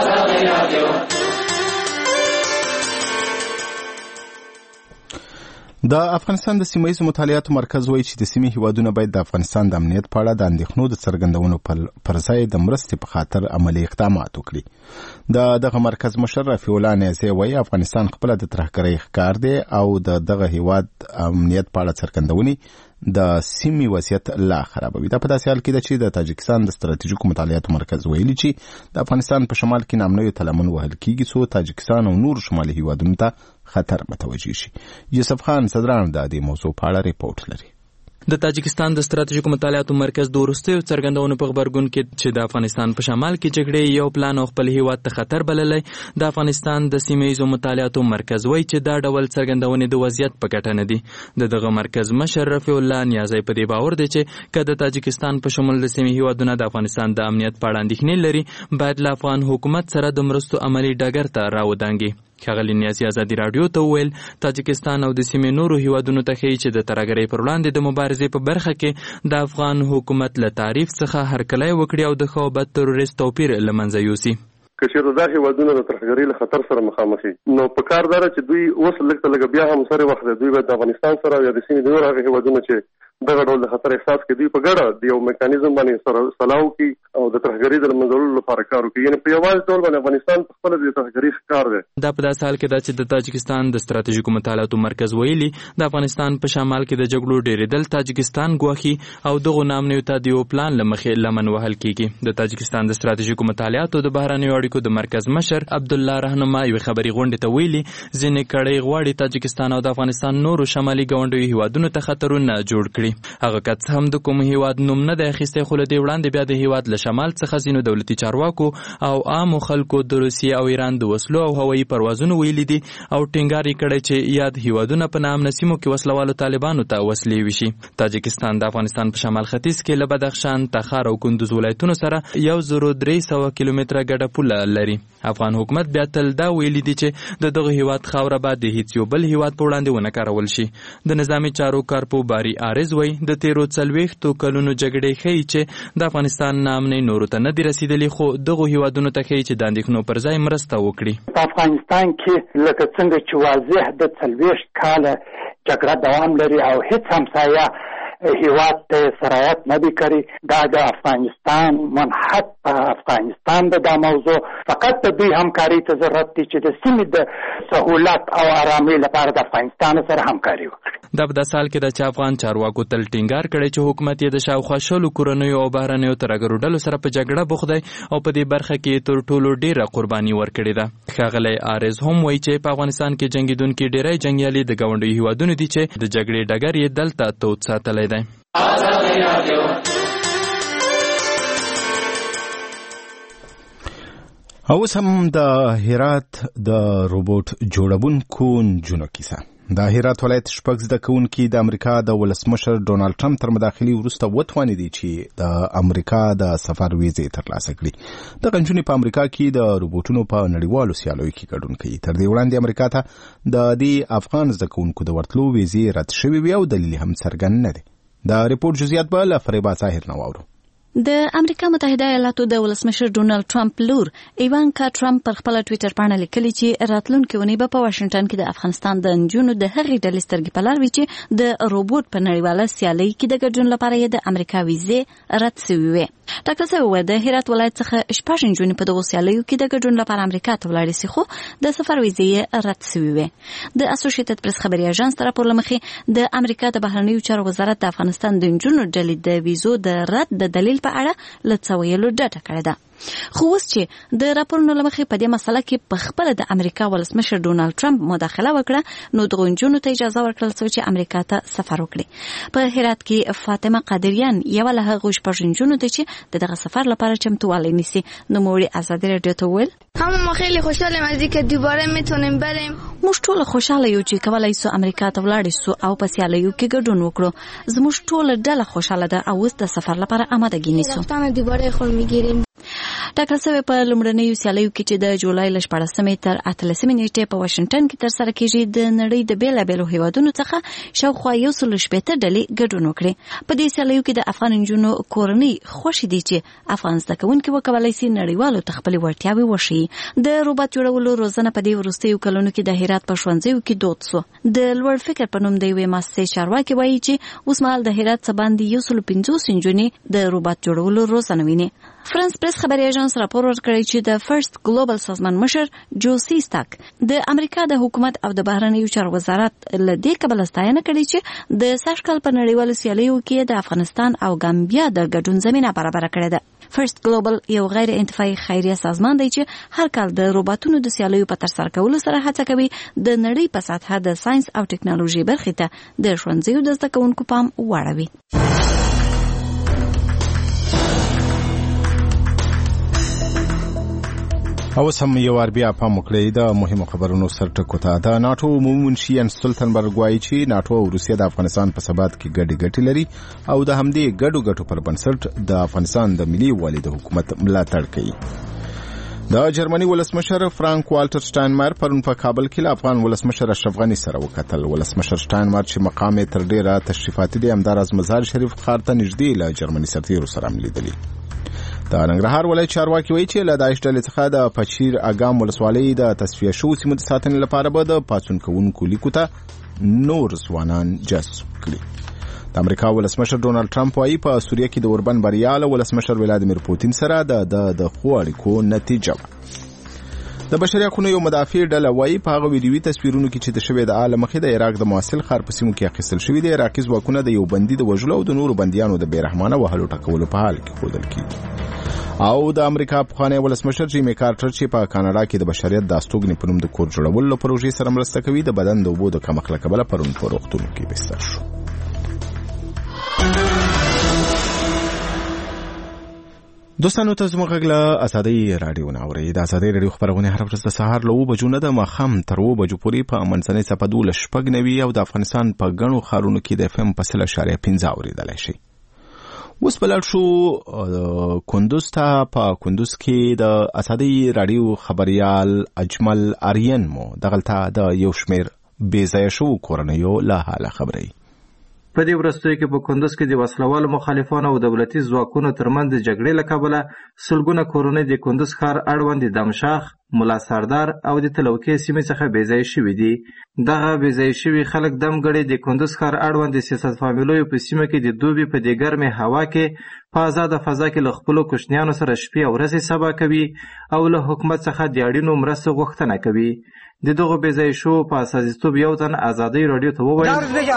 د افغانستان د سیمه‌ییزو مطالعاتو مرکز وایي چې د سیمې هیوادونه باید د افغانستان د امنیت په اړه د اندېښنو د څرګندونو پر ځای د مرستې په خاطر عملي اقدامات وکړي. د دغه مرکز مشر رفیع الله نیازی وایي افغانستان خپله د ترهګرۍ ښکار دی او د دغه هیواد امنیت په اړه څرګندونې د سیمې وضعیت لا خرابوي. دا په داسې حال کې ده چې د تاجکستان د ستراتیژیکو مطالعاتو مرکز ویلي چې د افغانستان په شمال کې نامنوي تلمن وهل کیږي څو تاجکستان او نور شمالي هیوادونو ته خطر متوجه شي. یوسف خان صدران د دې موضوع په اړه ریپورت لري. د تاجکستان د ستراتیژیکو مطالعاتو مرکز د وروستیو څرګندونو په خبرګون کې چې د افغانستان په شمال کې جګړې یو پلان او خپل هیواد ته خطر بللی، د افغانستان د سیمه‌ییزو مطالعاتو مرکز وایي چې دا ډول څرګندونې د وضعیت په ګټه نه دي. د دغه مرکز مشر رفیع الله نیازی په دې باور دی چې که د تاجکستان په شمول د سیمې هیوادونه د افغانستان د امنیت په اړه اندېښنې لري باید له افغان حکومت سره د مرستو عملي ډګر ته راودانګي. ښاغلي نیازي ازادي راډیو ته وویل تاجکستان او د سیمې نورو هیوادونو ته ښیي چې د ترهګرۍ پر وړاندې د مبارزې په برخه کې د افغان حکومت له تعریف څخه هرکلی وکړي او د ښه او بد تروریست توپیر له منځه یوسي. که چېرته دا هیوادونه د ترهګرۍ له خطر سره مخامخ وي نو په کار دا ده چې دوی اوس لږ ته لږه بیا هم سره وخت دی دوی باید د افغانستان سره یا د سیمې د نور هغه هیوادونه چې دغه ډول د خطر احساس کوي دوی په ګډه د یو میکانیزم باندې سره سلا وکړي او د ترهګرۍ د له منځه وړلو لپاره کار وکړي. یعنې په یوازې ډول باندې افغانستان په خپله د ترهګرۍ ښکار دی. دا په داسې حال کې ده چې د تاجکستان د ستراتیژیکو مطالعاتو مرکز ویلي د افغانستان په شمال کې د جګړو ډېرېدل تاجکستان ګواښي او دغو نامنیو ته د یو پلان له مخې لمن وهل کېږي. د تاجکستان د ستراتیژیکو مطالعاتو د بهرنیو اړیکو د مرکز مشر عبدالله رهنما یوې خبري غونډې ته ویلي ځینې کړۍ غواړي تاجکستان او د افغانستان نورو شمالي ګاونډیو هیوادونو ته خطرونه جوړ کړي. هغه کس هم د کوم هیواد نوم نه دی اخیستی خو له دې وړاندې بیا د هیواد له شمال څخه ځینو دولتي چارواکو او عامو خلکو د روسیې او ایران د وسلو او هوایي پروازونو ویلي دي او ټینګار یې کړی چې یاد هیوادونه په ناامنه سیمو کې وسلوالو طالبانو ته وسلې ویشي. تاجکستان د افغانستان په شمال ختیځ کې له بدخشان، تخار او کندوز ولایتونو سره یو زرو درې سوه کیلومتره ګډه پوله لري. افغان حکومت بیا تل دا ویلي دي چې د دغه هیواد خاوره به د هیڅ یو بل هیواد په وړاندې ونه کارول شي. د نظامي چارو کارپو باري عارض وایي د تیرو څلوېښتو کلونو جګړې ښیي چې د افغانستان ناامنۍ نورو ته نه دي رسېدلي خو دغو هیوادونو ته ښیي چې د اندېښنو پر ځای مرسته وکړي. په افغانستان کې لکه څنګه چې واضح د څلوېښت کاله جګړه دوام لري او هیڅ همسایه هیواد ته سرایت نه دی کړی. دا د افغانستان منحط په افغانستان د دا موضوع فقط د دوی همکاري ته ضرورت دی چې د سیمې د سهولت او آرامۍ لپاره د افغانستان سره همکاري وکړي. دا په داسې حال کې ده چې افغان چارواکو تل ټینګار کړی چې حکومت یې د شاوخوا شلو کورنیو او بهرنیو ترهګرو ډلو سره په جګړه بوخت دی او په دې برخه کې تر ټولو ډیره قرباني ورکړې ده. ښاغلی عارض هم وایي چې په افغانستان کې جنګېدونکي ډیری جنګیالي د ګاونډیو هیوادونو دي چې د جګړې ډګر یې دلته تود ساتلی دی. اوس هم د هرات د روبوټ جوړونکو نجونو کیسه. د هرات ولایت شپږ زده کوونکي د امریکا د ولسمشر ډونالډ ټرمپ تر مداخلې وروسته وتوانېدي چې د امریکا د سفر ویزې ترلاسه کړي. دغه نجونې په امریکا کې د روبوټونو په نړیوالو سیالیو کې ګډون کوي. تر دې وړاندې امریکا ته د دې افغان زده کوونکو د ورتلو ویزې رد شوې وي او دلیل هم څرګند نه دی. د ریپورت جزئیات به له فریبا ظاهر نه واورو. د امریکا متحده ایالاتو د ولسمشر ډونالډ ټرمپ لور ایوانکا ټرمپ پر خپل ټوئیټر باندې لیکلي چې راتلونکي اونۍ به په واشنگټن کې د افغانستان د نجونو د هغې ډلې سترګې په لار وي چې د روبوټ په نړیواله سیالۍ کې د ګډون لپاره یې د امریکا ویزې رد شوې وې. ډاکټر صاحب وویل د هرات ولایت څخه شپږ نجونې په دغو سیالیو کې د ګډون لپاره امریکا ته ولاړې سي خو د سفر ویزې یې رد شوې وې. د اسوسییټډ پریس خبري اژانس ته راپور له مخې د امریکا د بهرنیو چارو وزارت د افغانستان د نجونو ډلې د ویزو د رد د دلیل په اړه له څه ویلو ډډه کړې ده. خو اوس چې د راپورونو له مخې په دې مسله کې په خپله د امریکا ولسمشر ډونالد ټرمپ مداخله وکړه نو دغو نجونو ته اجازه ورکړل شوه چې امریکا ته سفر وکړي. په هرات کې فاطمه قادریان یوه له هغو شپږ نجونو ده چې د دغه سفر لپاره چمتووالی نیسي. نوموړي ازادي راډیو ته وویل همه ما خیلی خوشحالیم از اینکه دوباره میتونیم بریم. موږ ټول خوشاله یو چې کولای سو امریکا ته ولاړ سو او په سیالیو کې ګډون وکړو. زموږ ټول ډله خوشاله ده او اوس د سفر لپاره آمادګي نیسو. رفتن دوباره خود میگیریم. ټاکل شوی په لومړنیو سیالیو کې چې د جولای له شپاړسمې تر اتلسمې نیټې په واشنګټن کې ترسره کیږي د نړۍ د بېلابېلو هیوادونو څخه شاوخوا یو سل شپېته ډلې ګډون وکړي. په دې سیالیو کې د افغان نجونو کورنۍ خوښې دي چې افغان زده کوونکي وکولای شي نړیوالو ته خپلې وړتیاوې وښيي. د روباټ جوړولو روزنه په دې وروستیو کلونو کې د هرات په ښوونځیو کې دود سو. د لوړ فکر په نوم د یوې مؤسسې چارواکي وایي چې اوس مهال د هرات څخه باندې یو سل پنځوس نجونې د روباټ جوړولو روزنه ویني. فرانس پریس خبري اژانس راپور ورکړی چې د فرست ګلوبل سازمان مشر جو سیستاک د امریکا د حکومت او د بهرنیو چارو وزارت له دې کبله ستاینه کړې چې د سږ کال په نړیوالو سیالیو کې د افغانستان او ګامبیا د ګډون زمینه برابره کړې ده. فرست ګلوبل یو غیر انتفاعي خیریه سازمان دی چې هر کال د روباټونو د سیالیو په ترسره کولو سره هڅه کوي د نړۍ په سطحه د ساينس او ټکنالوژي برخې ته د ښوونځیو د زده کوونکو پام واړوي. اوس هم یو ور بیا پام وکړئ د مهمو خبرونو سرټکو ته. د ناتو عمومي منشي یانس سټولټنبرګ وایي چې ناتو او روسیه د افغانستان په ثبات کې ګډې ګټې لري او د همدې ګډو ګټو پر بنسټ د افغانستان د ملي یووالي د حکومت ملاتړ کوي. د جرمني ولسمشر فرانک والټر شټاینمایر پرون په کابل کې له افغان ولسمشر اشرف غني سره وکتل. ولسمشر شټاینمایر چې مقام یې تر ډیره تشریفاتي دی همداراز مزار شریف ښار ته نږدې له جرمني سرتیرو سره لیدلي. د ننګرهار ولایت چارواکي وایي چې له داعش ډلې څخه د پچیر اګام ولسوالۍ د تصفیه شوو سیمو د ساتنې لپاره به د پاڅون کوونکو لیکو ته نور ځوانان جذب کړي. د امریکا ولسمشر ډونالد ټرمپ وایي په سوریه کې د اوربن بریا له ولسمشر ولادیمیر پوتین سره د د خو اړیکو نتیجه وه. د بشري حقوقو یو مدافع ډله وایي په هغه ویډیوي تصویرونو کې چې د شوې د عالم مخې د عراق د موصل ښار په سیمو کې اخیستل شوي د عراقي ځواکونه د یو بندي د وژلو او د نورو بندیانو د بېرحمانه وهلو ټکولو په حال کې ښودل کېږي. او د امریکا پخوانی ولسمشر جیمی کارټر چې په کاناډا کې د بشریت د استوګنې په نوم د کور جوړولو پروژې سره مرسته کوي د بدن د اوبو د کمښت له کبله پرون په روغتون کې بستر شو. دوستانو ته زموږ غږ له ازادۍ راډیو نه اورئ. د ازادۍ راډیو خپرونې هره ورځ د سهار له اوه بجو نه د ماښام تر اوه بجو پورې په منځنۍ څپه دولس شپږ نوي او د افغانستان په ګڼو ښارونو کې د اف ام په سل اشاریه پنځه اورېدلی شئ. اوس بلل شو کندوز ته. په کندوز کې د ازادۍ راډیو خبریال اجمل آریان مو دغلته د یو شمیر بې ځایه شوو کورنیو له حاله خبروي. په دې وروستیو کې په کندوز کې د وسلوالو مخالفانو او دولتي ځواکونو ترمنځ د جګړې له کبله سلګونه کورنۍ د کندوز ښار اړوند د دمشاخ، ملا سردار او د تلوکې سیمې څخه بې ځایه شوي دي. دغه بې ځایه شوي خلک دمګړي د کندوز ښار اړوند د سیاست فامیلو په سیمه کې د دوبي په دې ګرمې هوا کې په آزاده فضا کې له خپلو کوچنیانو سره شپې او ورځې سبا کوي او له حکومت څخه د اړینو مرستو غوښتنه کوي. د دغو بې ځایه شوو په اساسیتوب یو تن ازادۍ راډیو ته وویل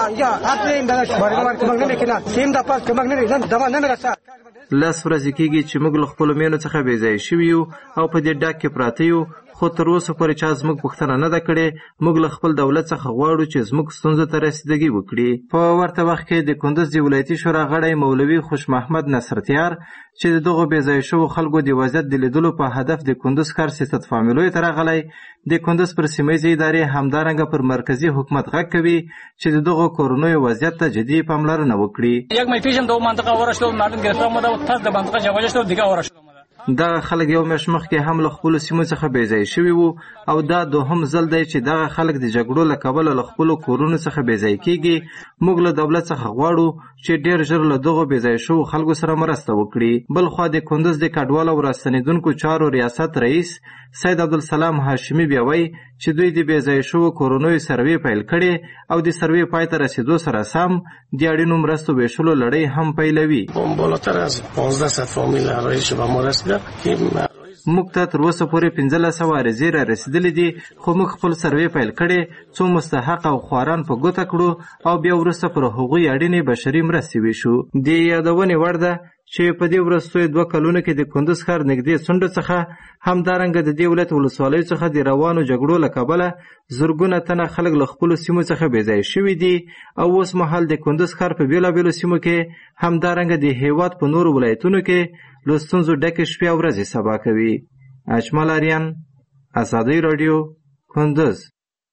لس ورځې کېږي چې موږ له خپلو مېنو څخه بې ځایه شوي یو او په دې ډک کې پراته یو، خو تر اوسه پورې چا زموږ پوښتنه نه ده کړې. موږ له خپل دولت څخه غواړو چې زموږ ستونزو ته رسیدګي وکړي. په ورته وخت کې د کندوز د ولایتي شورا غړی مولوي خوش محمد نصرتیار چې د دغو بې ځایه شوو خلکو د وضعیت د لیدلو په هدف د کندوز ښار سیاست فامیلو ته راغلی، د کندوز پر سیمهیزې ادارې همدارنګه پر مرکزي حکومت غږ کوي چې د دغو کورنیو وضعیت ته جدي پاملرنه وکړي. یک مای پیشم دو منطقه ورشلو مردم گرفتار مده و تاز د منطقه جواجه شد دیگه ورشلو. دغه خلک یو میاشت مخکې هم له خپلو سیمو څخه بې ځایه شوي وو او دا دوهم ځل دی چې دغه خلک د جګړو له کبله له خپلو کورونو څخه بې ځایه کېږي. موږ له دولت څخه غواړو چې ډېر ژر له دغو بې ځایه شوو خلکو سره مرسته وکړي. بل خوا د کندوز د کډوالو او راستنېدونکو چارو ریاست رئیس سید عبدالسلام هاشمي بیا وایي چې دوی د بې ځایه شوو کورنیو سروې پیل کړې او د سروې پای ته رسېدو سره سم د اړینو مرستو ویشلو لړۍ هم پیلوي. بالاتر از پانزده صد فامیل آرایش به ما رسیده که موږ ته تر اوسه پورې پنځلس سوه عریضې را رسېدلې دي، خو موږ خپل سروې پیل کړې څو مستحق او خواران په ګوته کړو او بیا وروسته پر هغوی اړینې بشري مرستې ویشو. د یادونې وړ ده چې په دې وروستیو دوه کلونو کې د کندوز ښار نږدې څنډو څخه همدارنګه د دې ولایت ولسوالیو څخه د روانو جګړو له کبله زرګونه تنه خلک له خپلو سیمو څخه بېځایه شوي دي او اوس مهال د کندوز ښار په بېلابېلو سیمو کې همدارنګه د هېواد په نورو ولایتونو کې له ستونزو ډکې شپې او ورځې سبا کوي. اجمل اریان، ازادي راډیو، کندوز.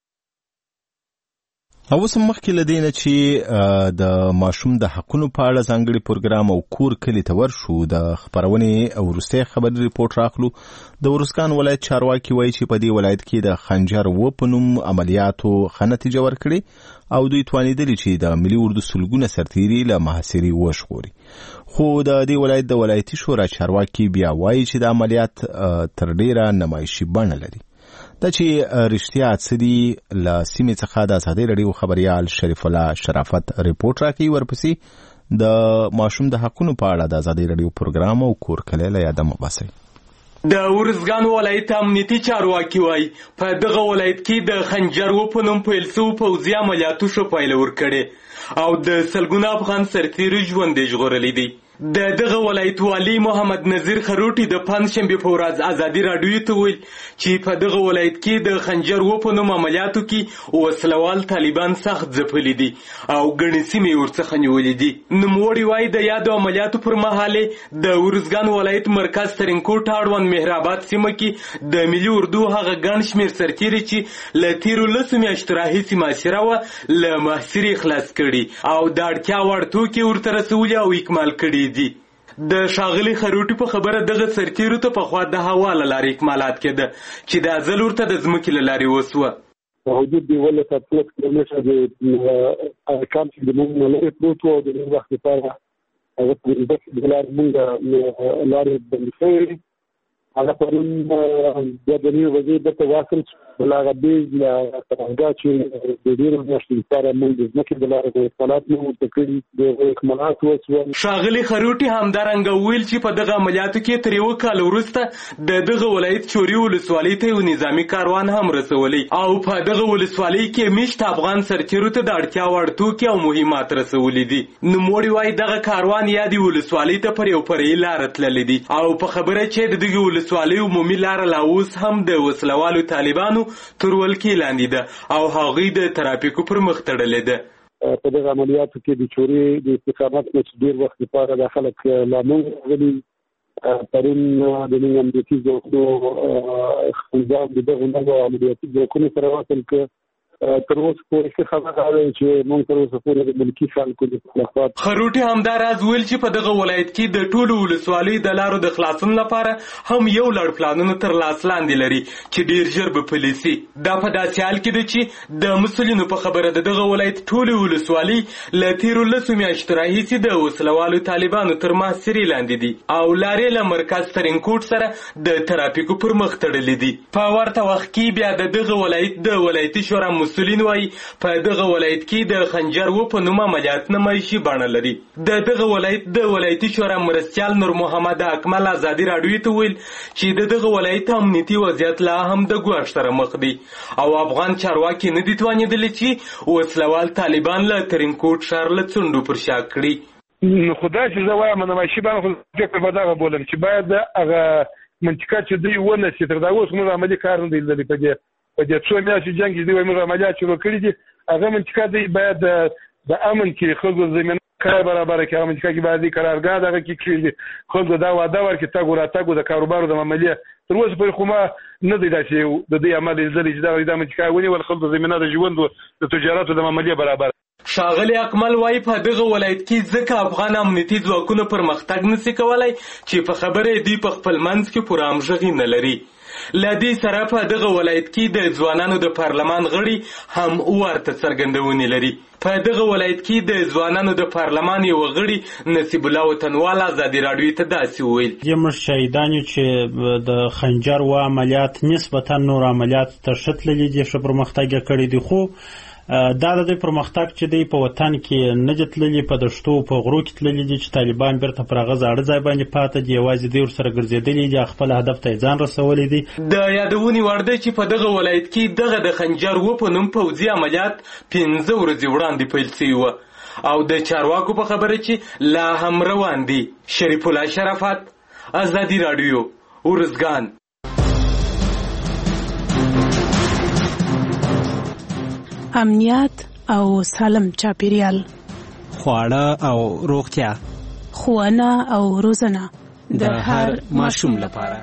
اوس مخکې له دې نه چې د ماشوم د حقونو په اړه ځانګړي پروګرام او کور کلي ته ورشو، د خپرونې وروستی خبري ریپورټ راخلو. د ورسکان ولایت چارواکي وایي چې په دې ولایت کې د خنجر و په نوم عملیاتو ښه نتیجه ورکړې او دوی توانېدلي چې د ملي اردو سلګونه سرتیري له محاصرې وژغوري. خو د دې ولایت د ولایتي شورا چارواکي بیا وایي چې د عملیات تر ډېره نمایشي بڼه لري. دا چې رښتیا څه دي، له سیمې څخه د ازادۍ راډیو خبریال شریف الله شرافت ریپورټ راکوي. ورپسې د ماشوم د حقونو په اړه د ازادۍ راډیو پروګرام او کور کلی له یاده مه باسئ. د ورزګان ولایت امنیتي چارواکي وایي په دغه ولایت کې د خنجر و په نوم پیل شوو پوځي عملیاتو ښه پایله ورکړې او د سلګونه افغان سرتیري ژوندي ژغورلی دی. د دغه ولایت والي محمد نذیر خروټي د پنځشنبې په ورځ ازادي راډیو ته ویل چې په دغه ولایت کې د خنجر و په نوم عملیاتو کې وسلوال طالبان سخت ځپلي دي او ګڼې سیمې ورڅخه نیولې دي. نوموړي وایي د یادو عملیاتو پر مهال د ورزګان ولایت مرکز ترینکوټ اړوند مهرآباد سیمه کې د ملي اردو هغه ګڼ شمېر سرتیري چې له تېرو لسو میاشتو راهیسې محاصره وه له محاصرې خلاص کړي او د اړتیا وړ توکي ورته رسولي او اکمال کړي دي. د ښاغلي خروټي په خبره دغه سرتیرو ته پخوا د هوا له لارې اکمالات کېده چې دا ځل ورته د ځمکې له لارې وسوه. په حدود د اوولس اتلس کیلومتره د ارقام چې د موږ نه لرې پروت و او د لږ وخت لپاره هغه په د لارې موږ لارې بندې شوې. هغه پرون بیا د نیو ورځې بېرته واصل بل هغه بیج له ترهګاه چې د ډېرو میاشتو لپاره موږ د ځمکې د لارې اکمالات مو ورته کړي، د اکمالات وسول. ښاغلي خروټي همدارنګه وویل چې په دغه عملیاتو کې تر یوه کال وروسته د دغه ولایت چوري ولسوالۍ ته یو نظامي کاروان هم رسولی او په دغه ولسوالۍ کې میشت افغان سرتیرو ته د اړتیا وړ توکي او مهمات رسولي دي. نوموړي وایي دغه کاروان یا د ولسوالۍ ته پر یو فرعي لاره تللی دی او په خبره چې د دغې ولسوالۍ عمومي لاره لا اوس هم د وسلوالو طالبانو تر ولکې لاندې ده او هغوی د ترافیکو پر مخ تړلې ده. په دغه عملیاتو کې د چوري د استقامت نه ډېر وخت لپاره د خلک لامل راغلي. پرون د نوي امنیتي ځواکونو نظام د دغو نوو عملیاتي ځواکونو سره وصل که تر اوسه پورې ښه خبره دا ده چې موږ تر اوسه پورې د ملکي خلکو د خلافات. خروټي همداراز ویل چې په دغه ولایت کې د ټولو ولسوالیو د لارو د خلاصون لپاره هم یو لړ پلانونه تر لاس لاندې لري چې ډېر ژر به پلي سي. دا په داسې حال کې ده چې د مسؤلینو په خبره د دغه ولایت ټولې ولسوالۍ له تېرو لسو میاشتو راهیسې د وسلوالو طالبانو تر محاصرې لاندې دي او لارې له مرکز ترینکوټ سره د ترافیکو پر مخ تړلې دي. په ورته وخت کې بیا د دغه ولایت د ولایتي شورا مسؤلین وایي په دغه ولایت کې د خنجر و په نوم عملیات نمایشي بڼه لري. د دغه ولایت د ولایتي شورا مرستیال نور محمد اکمل ازادي راډیو ته ویل چې د دغه ولایت امنیتي وضعیت لا هم د ګواښ سره مخ دی او افغان چارواکي نه دي توانېدلي چې وسلوال طالبان له ترینکوټ ښار له څنډو پر شا کړي. نو خدای چې زه وایم نمایشي بڼه خو فکر به دغه بولم چې باید هغه منطقه چې دوی ونسي تر دا اوس موږ عملي کار نه دی لیدلی په دې په دې څو میاشتې جنګ چې دوی وایي موږ عملیات شروع کړي دي. هغه منطقه دی باید د امن کې خلکو زمینه کار برابره کړي. هغه منطقه کې باید قرارګاه دغه کې کړي خلکو دا وعده ورکړي تګ وراتګ د کاروبارو د عملیه تر اوسه پورې خو ما نه دی داسې د دې عمل لیدلی چې دا منطقه ونیول خلکو زمینه د ژوند د تجارت د عملیه برابره. ښاغلي اکمل وایي په دغه ولایت کې ځکه افغان امنیتي ځواکونه پرمختګ نشي کولی چې په خبره دوی په خپل منځ کې پوره همغږي نه لري. له دې سره په دغه ولایت کې د ځوانانو د پارلمان غړي هم ورته څرګندونې لري. په دغه ولایت کې د ځوانانو د پارلمان یو غړي نصیب الله وطنوال ازادي راډیو ته داسې وویل چې موږ شهیدان یو چې د خنجر و عملیات نسبتا نور عملیات ته ښه تللي دي، ښه پرمختګ یې کړی دی. خو دا د دوی پرمختګ چې دی په وطن کې نه دي تللي، په دښتو په غرو کې تللي دي چې طالبان بیرته پر هغه زاړه ځای باندې پاته دي، یوازې دوی ورسره ګرځېدلي دي، خپل هدف ته یې ځان رسولی دی. د یادونې وړ دی چې په دغه ولایت کې دغه د خنجر و په نوم پوځي عملیات پنځه ورځې وړاندې پیل شوي وه او د چارواکو په خبره چې لا هم روان دي. شریف الله شرافت، ازادي رادیو، ارزګان. امنیت او سالم چاپیریال، خواړه او روغتیا، ښوونه او روزنه د هر ماشوم لپاره.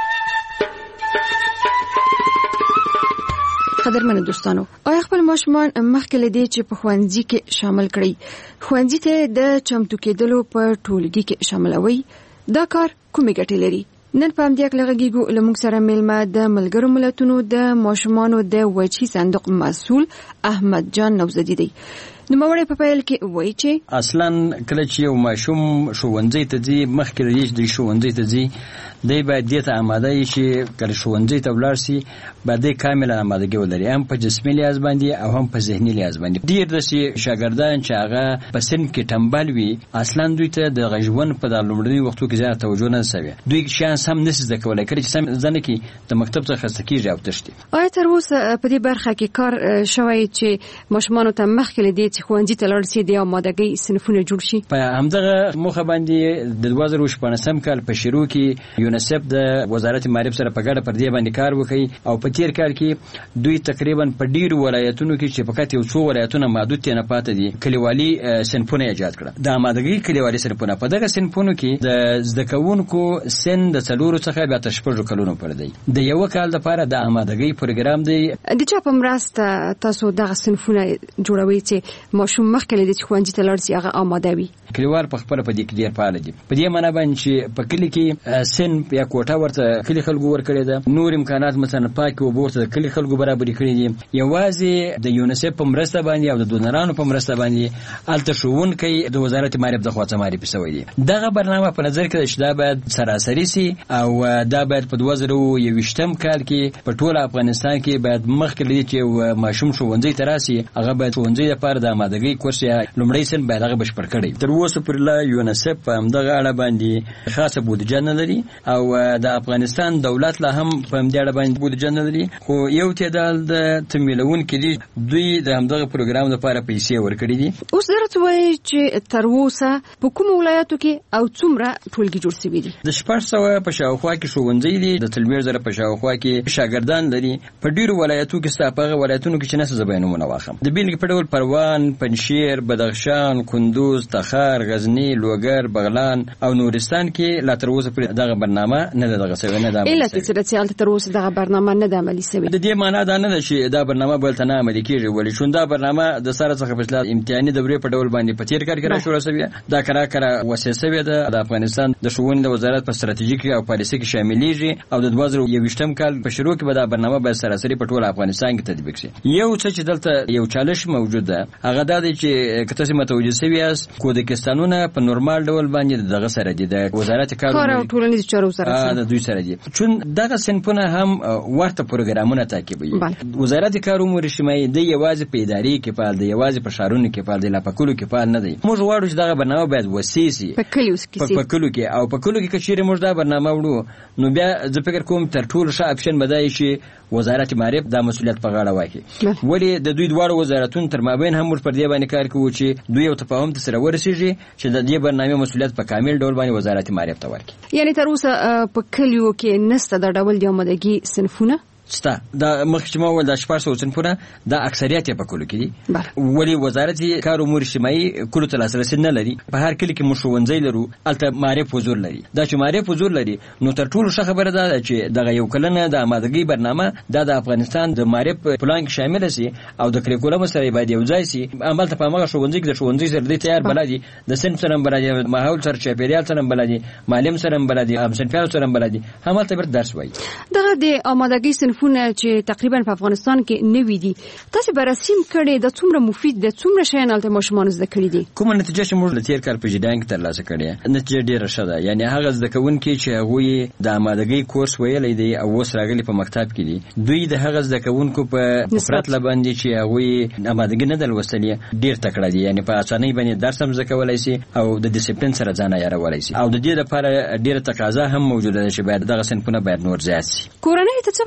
قدرمنو دوستانو، آیا خپل ماشومان مخکې له دې چې په ښوونځي کې شامل کړئ ښوونځي ته د چمتو کېدلو په ټولګي کې شاملوي؟ دا کار کومې ګټې لري؟ نن په همدې اړه غږیږو له موږ سره میلمه د ملګرو ملتونو د ماشومانو د وجهي صندوق مسؤل احمد جان نوزدي دی. نوموړی په پیل کې وایي چې اصلا کله چې یو ماشوم ښوونځي ته ځي، مخکې له دې چې د ښوونځي ته ځي دی باید دې ته اماده وي چې کله ښوونځي ته ولاړ شي باید دی کامله امادګي ولري، هم په جسمي لحاظ باندې او هم په ذهني لحاظ باندې. ډېر داسې شاګردان چې هغه په صنف کې ټمبل وي، اصلا دوی ته د ژوند په دغه لومړني وختو کې زیاته توجه نه شوي، دوی شیان سم نشي زده کولی، کله چې سم زده نه کړي د مکتب څخه خسته کېږي او تښتي. آیا تر اوسه په دې برخه کې کار شوی چې ماشومانو ته مخکې له دې چې ښوونځي ته لاړ شي د امادګۍ صنفونه جوړ شي؟ په همدغه موخه باندې د دوه زره شپاړسم کال په شروع کې یونیسف د وزارت معارف سره په ګډه پر دې باندې کار وکړي او په تیر کال کې دوی تقریبا په ډیرو ولایتونو کې چې فقط یو څو ولایتونه محدود دي نه پاتې دي کلیوالي صنفونه ایجاد کړل. د امادګۍ کلیوالي صنفونه په دغه صنفونو کې د زده کوونکو سن د څلورو څخه بیا تر شپږو کلونو پورې دی. د یو کال لپاره د امادګۍ پروګرام دی. د چا په مرسته تاسو دغه صنفونه جوړوي چې ماشوم مخکې له دې چې ښوونځي ته لاړ شي هغه آماده وي؟ کلیوال په خپله په دې کې ډېر فعال دي، په دې معنا باندې چې په کلي کې صنف یا کوټه ورته کلي خلکو ورکړې ده، نور امکانات مثلا پاکې اوبه ورته د کلي خلکو برابرې کړي دي. یوازې د یونیسف په مرسته باندې او د ډونرانو په مرسته باندې هلته ښوونکی د وزارت معارف د خوا څخه معرفي شوی دی. دغه برنامه په نظر کې ده چې دا باید سراسري سي او دا باید په دوه زره یوویشتم کال کې په ټول افغانستان کې باید مخکې له دې چې ماشوم ښوونځي ته راسي هغه باید ښوونځي لپاره د امادګۍ کورس یا لومړی سن باید هغه بشپړ کړي. تر اوسه پورې لا یونیسف په همدغه اړه باندې خاصه بودیجه نه لري او د افغانستان دولت لا هم په همدې اړه باندې بودیجه نه لري، خو یو تعداد د تمویلونکي دي دوی د همدغه پروګرام لپاره پیسې ورکړي دي. اوس درته وایي چې تر اوسه په کومو ولایتو کې او څومره ټولګي جوړ شوي دي؟ د شپږ سوه په شاوخوا کې ښوونځي دي، د څلوېښت زره په شاوخوا کې شاګردان لري. په ډېرو ولایتو کې ستا په هغه ولایتونو کې چې نسه زه به یې نومونه واخلم. د بېلګې په ډول پروان، پنجشیر، بدخشان، کندوز، تخار، غزني، لوګر، بغلان او نورستان کې لا تر اوسه پورې دغه برنامه نه ده دغه شوې، نه ده علت چې د سیالت تر اوسه دغه برنامه نه ده عملي شوې. د دې معنا دا نه ده چې دا برنامه بل ته نه عملي کېږي، ولې چون دا برنامه د سره څخه په اصلاح امتحاني دورې په ډول باندې په تیر کال کې راشوړه شوې، دا کرا کرا وسیه شوې ده. د افغانستان د ښوونې د وزارت په ستراتیژیک او پالیسي کې شاملېږي او د دوه زره یوویشتم کال په شروع کې به دا برنامه باید سراسري په ټول افغانستان کې تطبیق شي. یو څه چې دلته یو چالش موجود ده هغه دا دی چې که تاسو متوجه شوي یاست کودکستانونه په نورمال ډول باندې دغه سره دي، د وزارت کار او ټولنیز چارو سره د دوی سره دي، چون دغه صنفونه هم ورته پروګرامونه تعقیبوي. وزارت کار امور اجتماعي د یوازې په ادارې کې فعال دی، یوازې په ښارونو کې فعال دی، لا په کلو کې فعال نه دی. موږ غواړو چې دغه برنامه باید وسیع سي په کلیو کې په کلو کې او په کلو کې که چیرې موږ دا برنامه وړو نو بیا زه فکر کوم تر ټولو ښه اپشن به دا شي وزارت معارف دا مسؤلیت په غاړه واخلي. ولې د دوی دواړو وزارتونو تر مابین هم موږ پر دې باندې کار کوو چې دوی یو تفاهم ته سره ورسېږي چې د دې برنامې مسؤلیت په کامل ډول باندې وزارت معارف ته ورکړي. یعنی تر اوسه په کلیو کې نسته د ډول د آمادګۍ صنفونه ستا دا مخکې ما وویل دا شپږ سوه صنفونه دا اکثریت یې په کلو کې دي، ولې وزارت کار امور اجتماعي کلو ته لاسرسی نه لري. په هر کلي کې موږ ښوونځی لرو، هلته معارف حضور لري. دا چې معارف حضور لري نو تر ټولو ښه خبره دا ده چې دغه یو کلنه د امادګۍ برنامه دا د افغانستان د معارف پلان کې شامله سي او د کریکولم سره باید یو ځای سي. همالته په هماغه ښوونځي کې د ښوونځي سره دوی تیار بلد دي، د صنف سره هم بلد دي، ماحول سره چاپېریال سره هم بلد دي، معلم سره هم بلد دي، همصنفیانو سره هم بلد دي، همالته بیرته درس وایي. دغه د امادګۍ صنفونه چې تقریبا په افغانستان کې نوي دي، تاسو به رسم کړي د څومره مفید د څومره شیان الته ماشومان زده کړي دي؟ کومه نتیجه چې موږ د تیر کال په جریان کې ترلاسه کړې نتیجه ډیره ښه ده. یعنی هغه زده کوونکي چې هغوی د امادګۍ کورس ویلی دی او اوس راغلي په مکتب کې دي، دوی د هغه زده کوونکو په پرتله باندې چې هغوی امادګي نه ده لوستلې ډېر تکړه دي، یعنی په اسانۍ باندې درس هم زده کولی شي او د ډیسپلین سره ځان عیارولی شي او د دې لپاره ډېره تقاضا هم موجوده ده چې باید دغه صنفونه باید نور زیات شي. کورنۍ ته څه کول پکار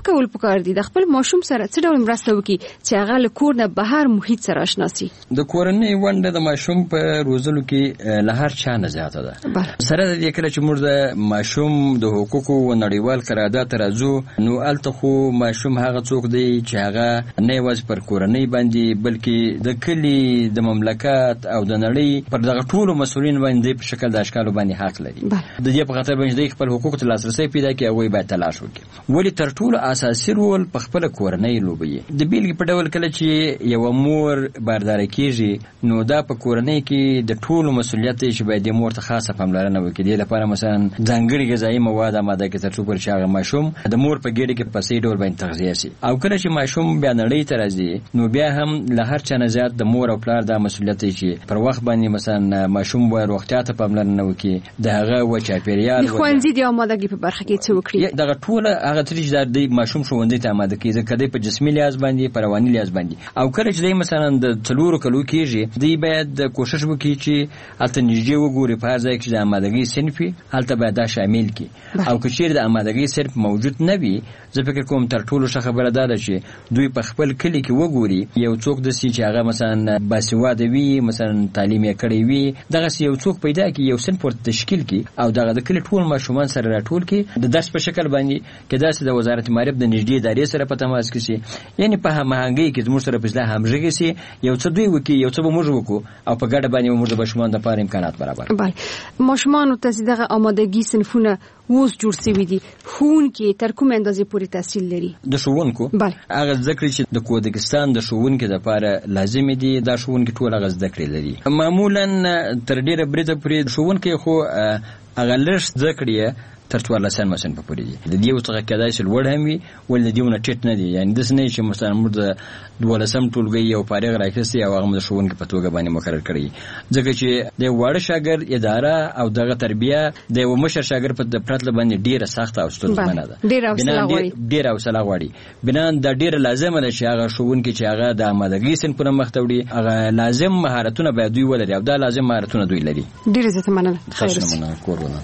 پکار دي د خپل ماشوم سره څه ډول مرسته وکړي چې هغه له کور نه بهر محیط سره آشنا شي؟ د کورنۍ ونډه د ماشوم په روزلو کې له هر چا نه زیاته ده. سره د دې کله چې موږ د ماشوم د حقوقو او نړیوال قرارداد راځو نو الته خو ماشوم هغه څوک دی چې هغه نه یوازې پر کورنۍ باندې بلکې د کلی د مملکت او د نړۍ پر دغه ټولو مسؤلین باندې په شکل د اشکالو باندې حق لري. د دې په خاطر باندې خپل حقوق ته لاسرسي پیدا کړي او باید تلاش وکړي. ولی تر ټولو اساسي رول په خپل کورنۍ لوبي. د بیلګې په ډول کله چې یو مور باردار کیږي نو دا په کورنۍ کې د ټولو مسؤلیت چې باید د مور ته خاصه پاملرنه وکړي. د لپاره مثلا ځانګړي غذایی مواد آماده کړي تر څو پر شاغه ماشوم د مور په ګډه کې په سي ډول باندې تغذیه شي. او کله چې ماشوم بیا نړۍ ته راځي نو بیا هم له هر چا نه زیات د مور او پلار د مسؤلیت چې پر وخت باندې مثلا ماشوم وای روغتیا ته پاملرنه وکړي. د هغه و چاپیریال د ښوونځي د آمادګۍ په برخه کې څه وکړي؟ دغه ټول هغه چې د ماشوم ښوونځي ته آماده کیږي کله په جسمي لحاظ باندې په رواني لحاظ باندې. او کله چې مثلا د څلورو کلو کېږي دی باید کوشش وکړي چې الته نږدې وګوري په هر ځای کې د آمادګۍ صنفي الته باید دا شامل کړي. او که چیرې د آمادګۍ صرف موجود نه وي زه فکر کوم تر ټولو ښه خبره دا ده چې دوی په خپل کلي کې وګوري یو څوک داسې چې هغه مثلا باسواده وي مثلا تعلیم یې کړی وي دغسې یو څوک پیدا کړي یو صنف ورته تشکیل کړي او دغه د کلي ټول ماشومان سره راټول کړي د درس په شکل باندې کېدای شي د وزارت معارف د نږدې ادارې سره په تماس کې شي یعنې په هماهنګۍ کې زموږ سره په اصلاح همغږي شي یو څه دوی وکړي یو څه به موږ وکړو او په ګډه باندې موږ د ماشومانو دپاره امکانات برابر کړو. ماشومانو ته چې دغه آمادګي صنفونه اوس جوړ شوي دي ښوونکي تر کومې اندازې پورې تحصیل لري؟ د ښوونکو هغه زده کړې چې د کوزاکستان د ښوونکي دپاره لازمې دي دا ښوونکي ټول هغه زده کړې لري. معمولا تر ډېره بریده پورې ښوونکی خو هغه لږ زده کړې تر څوارلسم صنف پورې دي. د دې څخه کېدای شي لوړ هم وي ولې د دې نه ټیټ نه دي. یعنې داسې نه چې مثلا موږ د دولسم ټولګي یو فارغ راکړي او هغه د ښوونکي په توګه باندې مقرر کړي ځکه چې د واړه شاګرد اداره او دغه تربیه د یو مشر شاګرد په پرتله باندې ډیره سخته او ستونزمنه ده. ډیره حوصله غواړي ډیره حوصله غواړي. بنا د ډیره لازمه ده چې هغه ښوونکي چې هغه د آمادګۍ صنفونه مخ ته وړي هغه لازم مهارتونه باید دوی ولري او دا لازم مهارتونه دوی لري. ډیره زیاته مننه. خیر کورونه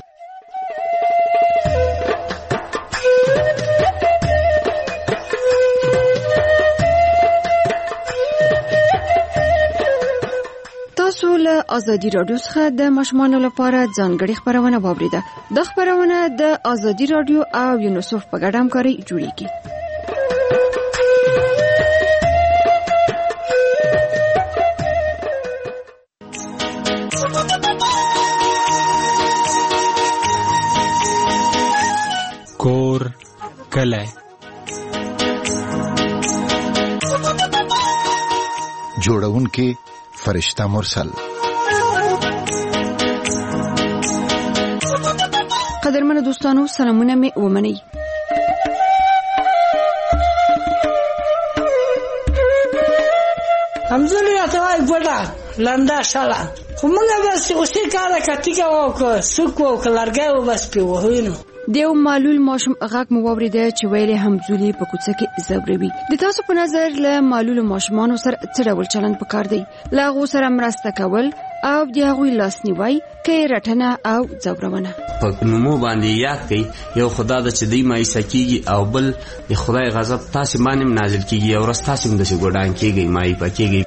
تاسو له ازادي رادیو څخه د ماشومانو لپاره ځانګړي خبرونه واوریده. د خبرونه د ازادي رادیو او یونیسف په ګډه همکاري جوړیږي. کور کلی جوړونکي فرشتہ مرسل. قدرمنو دوستانو سلامونه مې ومنئ. همزولی اتوای بودا لنده شالا خو منگا بس اوسی کارا کتی که وکا سوک وکا لرگه و بس پی وحوینو. دیو معلول ماشوم غږ مو واوریده چې ویلې همزولي په کوڅه کې زبروي. د تاسو په نظر له معلول ماشومانو سره څه ډول چلند پکار دی؟ له هغو سره مرسته کول او د هغوی لاسنیوی کې رټنه او ځورونه په نومو باندې یاد کړئ. یو خدا د چې دی مایسه کیږي او بل د خدای غضب تاسو باندې نازل کیږي او رس تاسو د شي ګډان کیږي مای پکېږي.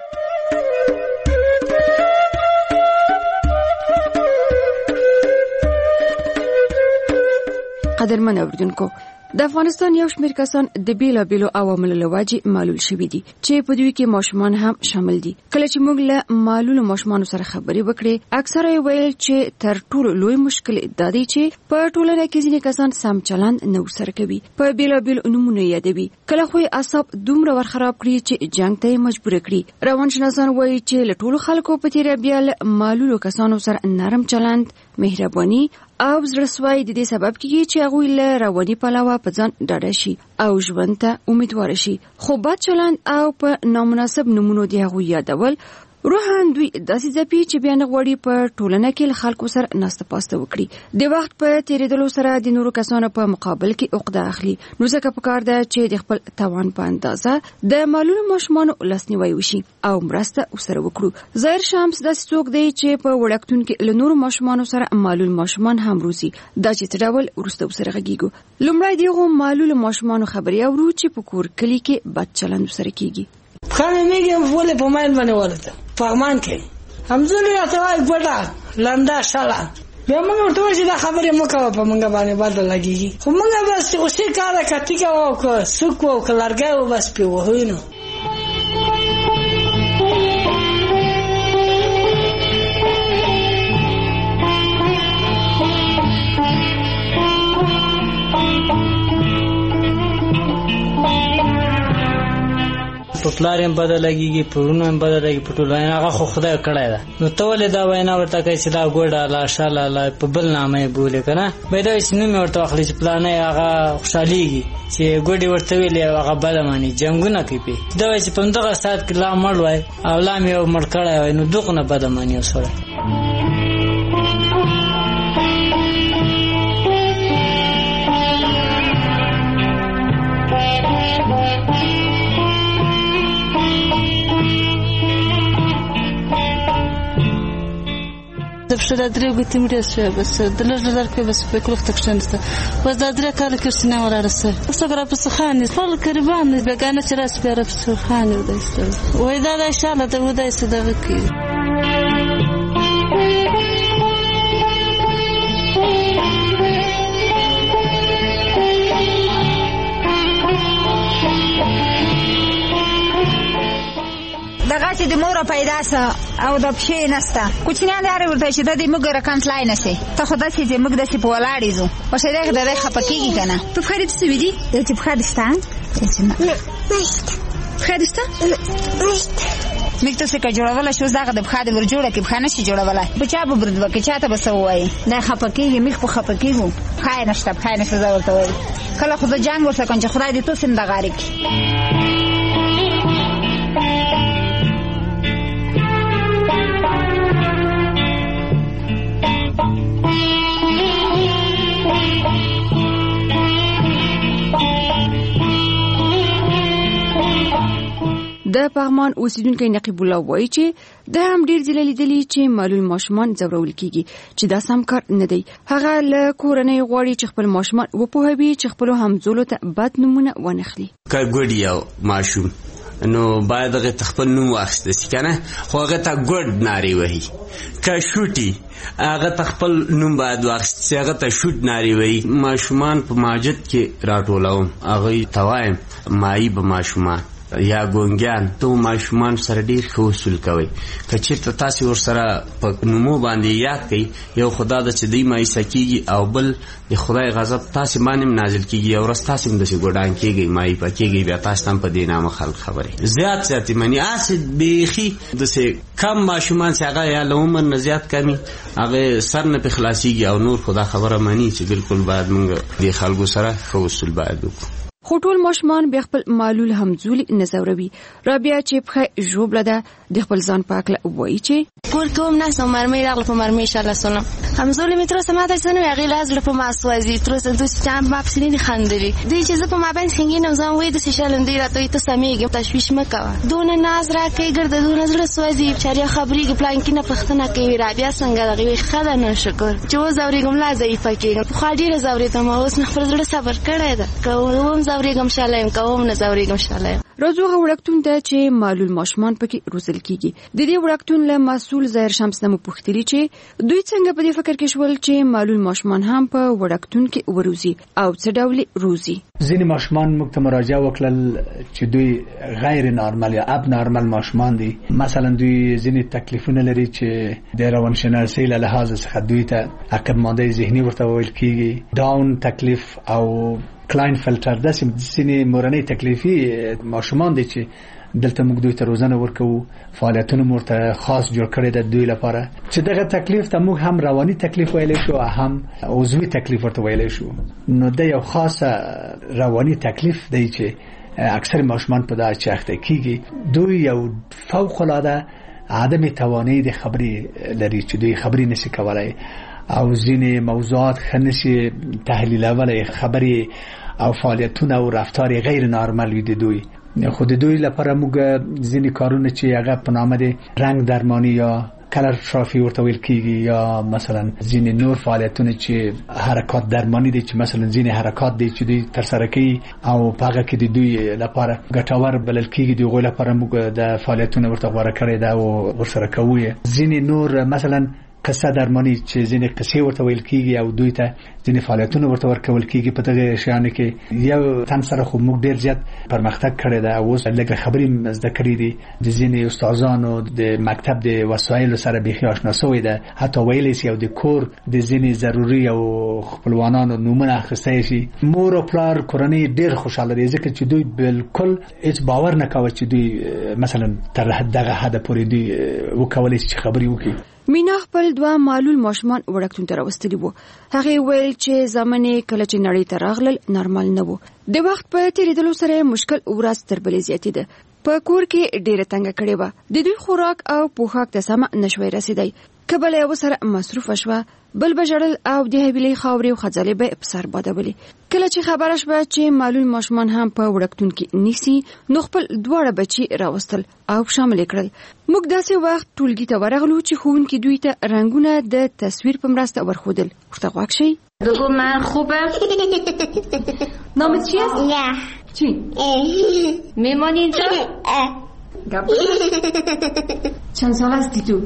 قدرمن اوریدونکو د افغانستان یو شمېر کسان د بیلابیلو عواملو له وجې معلول شوي دي چې په دوی کې ماشومان هم شامل دي. کله چې موږ له معلولو ماشومانو سره خبرې وکړې اکثره یې ویل چې تر ټولو لوی مشکل دا دی چې په ټولنه کې ځینې کسان سم چلند نه ورسره کوي په بیلابیلو نومونو یادوي. کله خو یې اعصاب دومره ورخراب کړي چې جنګ ته یې مجبور کړي. روانشناسان وایي چې له ټولو خلکو په تیره بیا له معلولو کسانو سره نرم چلند مهرباني او زړسوي د دې سبب کیږي چې هغوی له رواني پلوه په ځان ډاډه شي او ژوند ته امیدوار شي. خو بد چلند او په نامناسب نمونو د هغوی یادول روحان دوی داسې ځپي چې بیا نه غواړي په ټولنه کې له خلکو سره ناسته پاسته وکړي. د وخت په تیریدلو سره د نورو کسانو په مقابل کې عقده اخلي. نو ځکه پکار ده چې د خپل توان په اندازه د معلول ماشومانو لاسنیوی وشي او مرسته ورسره وکړو. ظاهر شمس داسې څوک دی چې په وړکتون کې له نورو ماشومانو سره معلول ماشومان هم روزي. دا چې څه ډول وروسته ورسره غږیږو. لومړی دغه معلول ماشومانو خبرې اورو چې په کور کلی کې بد چلند ورسره کیږي. خانه میگم ولې په مایل باندې ورته فهمان کوي همزولي راته وایي ګوډه لنده شاله بیا موږ ورته وایي چې دا خبرې مه کوه په موږ باندې بد لګېږي خو موږ بس اوسې کاره کتي کوو که سوک وو که لرګی وو بس پرې وهو نو په پلار هم بده لګېږي په وروڼو هم بده لګي په ټولو هغه خو خدای کړی ده نو ته ولې دا وینا ورته کوې چې دا ګوډه لا شاله لا په بل نامه یې بولې که نه باید دا وایي چې نوم یې ورته واخلي چې پلانی هغه خوشحالېږي چې ګوډې ورته ویلې او هغه بده ماني جنګونه کوي پې دا وایي چې په همدغه ساعت کې لا مړ وای او لا مې یو مړ کړی وای نو دغه نه بده ماني یو سړی zawsze da drugą tym rysuje, bez dlaczego darkę bez pekluch tak często. Bez da drugą ale kirsty nie ma rysuje. Co gra po suchanie, pal karibany, biegane się raz biera po suchanie udajście. Oj da da szala, da udajście da wyki. دغه چې د مور پیدا سه او د پښې نسته کوچنیان لري ورته چې د دې موږ رقم تلای نسي ته خو داسې چې موږ داسې په ولاړې زو او شه دغه د خپه کېږي کنه په خارج څه ویدي چې په خارج ستان په خارج ستان میک ته څه کا جوړول شو زغه د بخاده ور جوړه کې بخانه شي جوړولای بچا به برد وکي چاته به سوای دا خپه کېږي میک په خپه کېږو خای نشته خای نشته زولته وای کله خو د جنگ ورته کنه خدای دې تو سند غاری کی د پغمان اوسیدونکو نقیب الله وایي چې د هم ډیر ځله لیدلی چې معلول ماشومان ځورول کیږي چې دا سم کار نه دی هغه له کورنۍ غواړي چې خپل ماشومان وپوهوي چې خپل همزولو ته بد نمونه ونخلي که ګډ یو ماشوم نو باید هغه خپل نوم واخیسته شي کنه خو هغه ته ګډ ناری وهي که شوټي هغه خپل نوم باید واخیسته شي هغه ته شوټ ناری وهي ماشومان په ماجد کې راټولوم هغه توایم مای به ماشومان یا ګونګیان ته ماشومان سره ډیر ښه اصول کوي که چېرته تاسې ورسره په نومو باندې یاد کړئ یو خدا ده چې دوی مایوسه کېږي او بل د خدای غضب تاسې باندې هم نازل کېږي یو ورځ تاسې هم داسې ګوډان کېږئ مایوپه کېږئ بیا تاسې ته هم په دې نامه خلک خبرې زیات زیات یې مني هسې بیخي داسې کم ماشومان چې هغه یا له عمر نه زیات کمي هغه سر نه پې خلاصېږي او نور خو دا خبره مني چې بلکل باید موږ دې خلکو سره ښه اصول باید وکړو خو ټول ماشومان بیا خپل معلول همزولي نه ځوروي رابعه چې پښه ژوبله ده د خپل ځان په هکله وایي چې کور کې هم ناسته مرمۍ راغله په مرمۍ انشاءالله سلام همزولي مې تر اوسه ماته څه نه وي هغې له زړه په ما سوځي تر اوسه دوی چې ما پسې نه دي خندلي دوی چې زه په ما باندې خنګېږم ځان وایي داسې شرم دوی راته وایي ته سمېږې تشویش مه کوه دونه ناز راکوي ګرده دونه زړه سوځي چاریا خبرېږي پلانکي نه پوښتنه کوي رابعه څنګه ده هغې وایي ښه ده نه شکر چې اوس ځورېږم لا ضعیفه کېږم پخوا ډېره ځورېدم اوس مې خپل زړه صبر کړی ده که هم ځورېږم شاله یم کوم نه ځورېږم شاله راځو هغه وړکتون ته چې معلول ماشومان پکې روزل کیږي د دې وړکتون له مسؤل ظاهر شمس نه مو پوښتلي چې دوی څنګه په دې فکر کې شول چې معلول ماشومان هم په وړکتون کې وروزي او څه ډول روزي ځینې ماشومان موږ ته مراجعه وکړل چې دوی غیر نارمل یا اب نارمل ماشومان دي مثلا دوی ځینې تکلیفونه لري چې د روانشناسۍ له لحاظ څخه دوی ته عقب مانده ذهني ورته ویل کیږي داون تکلیف او کلاین فلټر داسې ځینې مورنۍ تکلیفي ماشومان دي چې دلته موږ دوی ته روزنه ورکوو فعالیتونه مو ورته خاص جوړ کړی د دوی لپاره چې دغه تکلیف ته موږ هم رواني تکلیف ویلی شو هم عضوي تکلیف ورته ویلی شو نو د یو خاصه رواني تکلیف دی چې اکثر ماشومان په دا چې اخته کیږي دوی یو فوق العاده عدم توانایی د خبرې لري چې دوی خبرې نشي کولای او ځینې موضوعات ښه نشي تحلیلولی، خبرې او فعالیتونه او رفتار غیر نارمل وي د دوی. خو د دوی لپاره موږ ځینې کارونه چې هغه په نامه د رنګ درمانی یا کلر ترافی ورته ویل کیږي یا مثلا ځینې نور فعالیتونه چې حرکات درمانی دي چې مثلا ځینې حرکات دي چې دوی ترسره کوي او په هغه کې د دوی لپاره ګټور بلل کیږي. د هغوی لپاره موږ د فعالیتونه ورته غوره کړی ده او ورسره کوو. ځینې نور مثلا قصه درمانی چې ځینې قصې ورته ویل کیږي او دوی ته ځینې فعالیتونه ورته ورکول کیږي. په دغه شیانو کې یو تن سره خو موږ ډېر زیات پرمختګ کړی ده. اوس لږه خبرې زده کړې دي، د ځینې استادانو د مکتب د وسایلو سره بیخي آشنا شوی ده. حتی ویلی سي او د کور د ځینې ضروري او خپلوانانو نومونه اخیستی شي. مور او پلار کورنۍ ډېر خوشحاله دي ځکه چې دوی بالکل هیڅ باور نه کوي چې دوی مثلا تر دغه حده پورې دوی وکولی شي چې خبرې وکړي. مینا خپل دوه معلول ماشومان وړکتون ته راوستلي وو. هغې ویل چې زمانې کله چې نړۍ ته راغلل نارمل نه وو. د وخت په تېرېدلو سره مشکل ورځ تر بلې زیاتېده. په کور کې ډېره تنګه کړې وه. د دوی خوراک او پوښاک ته سمه نشوی رسېدی. که بله یوه سره مصروفه شوه بل به ژړل او د حویلۍ خاورې او خځلې به په سر بادولې. کله چې خبره شوه چې معلول ماشومان هم په وړکتون کې نیسي نو خپل دواړه بچي راوستل او شامل کړل. موږ داسې وخت ټولګي ته ورغلو چې ښوونکي دوی ته رنګونه د تصویر په مرسته ورښودل. ورته غوږ شئ. بگو من خوبم. نامت چی است؟ نه. چی؟ میمانی اینجا؟ چند سال هستی تو؟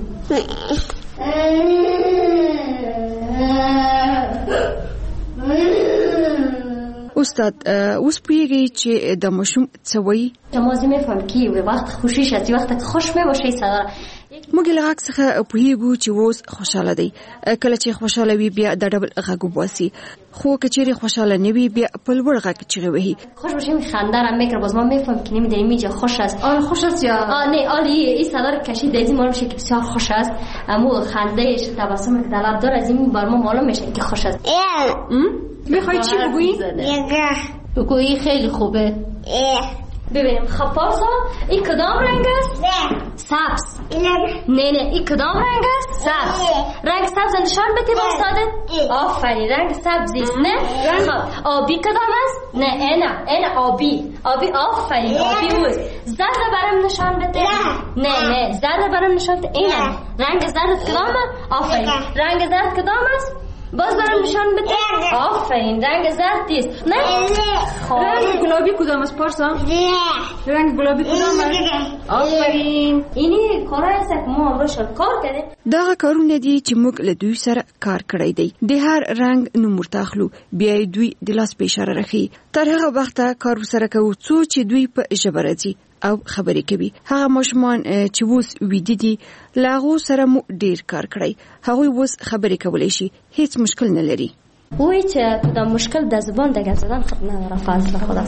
استاد اوس پوهیږئ چې د ماشوم څه وایي؟ تمازی میفهم که وقت خوشیش هستی وقت خوش میباشه صدر موږ له غږ څخه پوهیږو چې اوس خوشحاله دی. کله چې خوشحاله وي بیا د ډبل غږ وباسي، خو که چیرې خوشحاله نه وي بیا په لوړ غږ چیغې وهي. خوش باشه میخنده را میکره باز ما میفهم که نمیدونیم اینجا خوش است. آن خوش است یا آه نه آلی این صدا رو کشید از این معلوم میشه که بسیار خوش است. اما خندهش تبسم که در لب داره از این بر ما معلوم میشه که خوش است. میخوای چی بگویی؟ بگویی خیلی خوبه. ببینیم خب پارسا این کدام رنگ است؟ نه سبز. نه نه این کدام رنگ است؟ سبز. رنگ سبز نشان بده با استادت. آفرین رنگ سبزی است. نه خب آبی کدام است؟ نه اینا اینا آبی آبی آفرین آبی اوست. زرد برام نشان بده. نه نه زرد برام نشان بده. اینا رنگ زرد کدام است؟ آفرین رنگ زرد کدام است؟ باز برام نشان بده. آفرین رنگ زرد است. نه رنگ گلابی کدام است پارسا؟ نه رنگ گلابی کدام است؟ آفرین اینی کارای است که ما امروز کار کردیم. دغه کارونه دي چې موږ له دوی سره کار کړی دی. د هر رنګ نوم ورته اخلو بیا دوی د لاس په اشاره راښیي. تر هغه وخته کار ورسره کوو څو چې دوی په ژبه راځي او خبرې کوي. هغه ماشومان چې اوس ویده دي له هغو سره مو ډېر کار کړی. هغوی اوس خبرې کولی شي، هیڅ مشکل نه لري. وایي چې کدام مشکل د زبان د ګپ زدن خب نداره فضل خدا.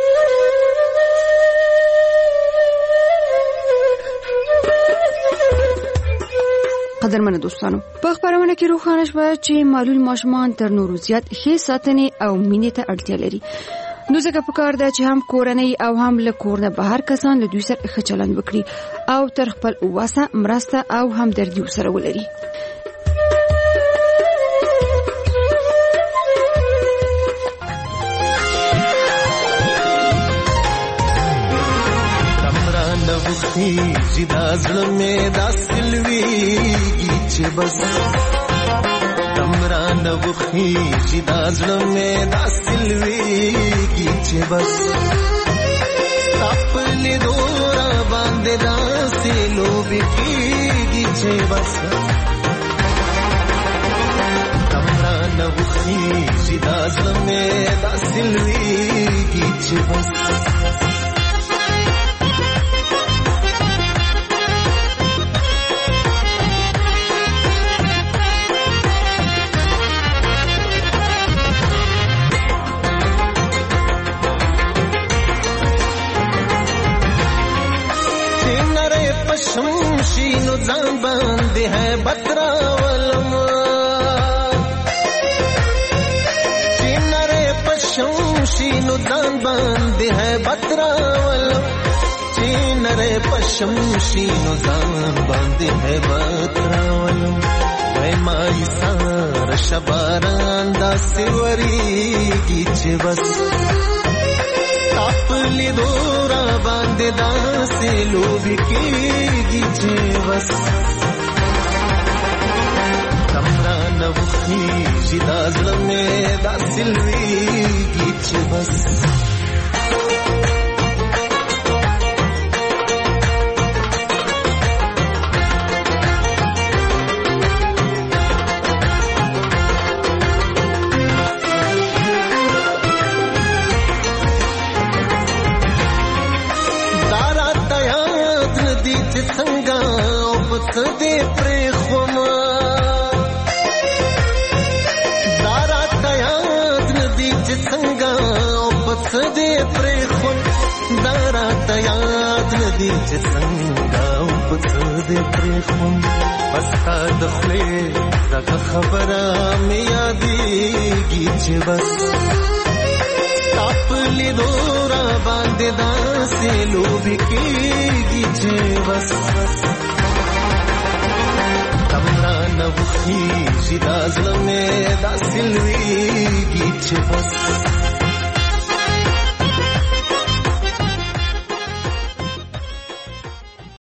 قدرمنو دوستانو په خبرونه کې روښانه شوه چې معلول ماشومان تر نورو زیات ښې ساتنې او مینې ته اړتیا لري. نو ځکه پکار ده چې هم کورنۍ او هم له کور نه بهر کسان له دوی سره ښه چلند وکړي او تر خپل وسه مرسته او همدردي ورسره ولري. چې دا زړه مې داسې لویږي چې بس تمرا نه وخی چې دا زړه مې داسې لویږي چې بس خپل دورا باندې داسې لوبې کېږي چې بس تمرا نه وخی چې دا زړه مې داسې لویږي چې بس شمشینو ځان باندې ہے بترا ولما چنره پشمشینو ځان باندې ہے بترا ولما چې نره پشم شي نو ځان باندې هیبت راولم وای مای سار شباران دا سیوریږي چې بس تاپلی دورا باندې دا سلوبي کېږي چې بس کمرا نوخي چې دا زړه مې دا سلويږي چې بس څنګه او پس دې پرې خوما دارا تیاد ندی چې څنګه او پس دې پرې خوم دارا تیاد ندی چې څنګه او پس دې پرې خوم بس تا د خپل دغه خبره مې یادېږي چې بس تاپلی دورا باندې داسې لوبې کېږي چې بس کمرا نه وخېږي دا زړه مې داسې لویږي چې بس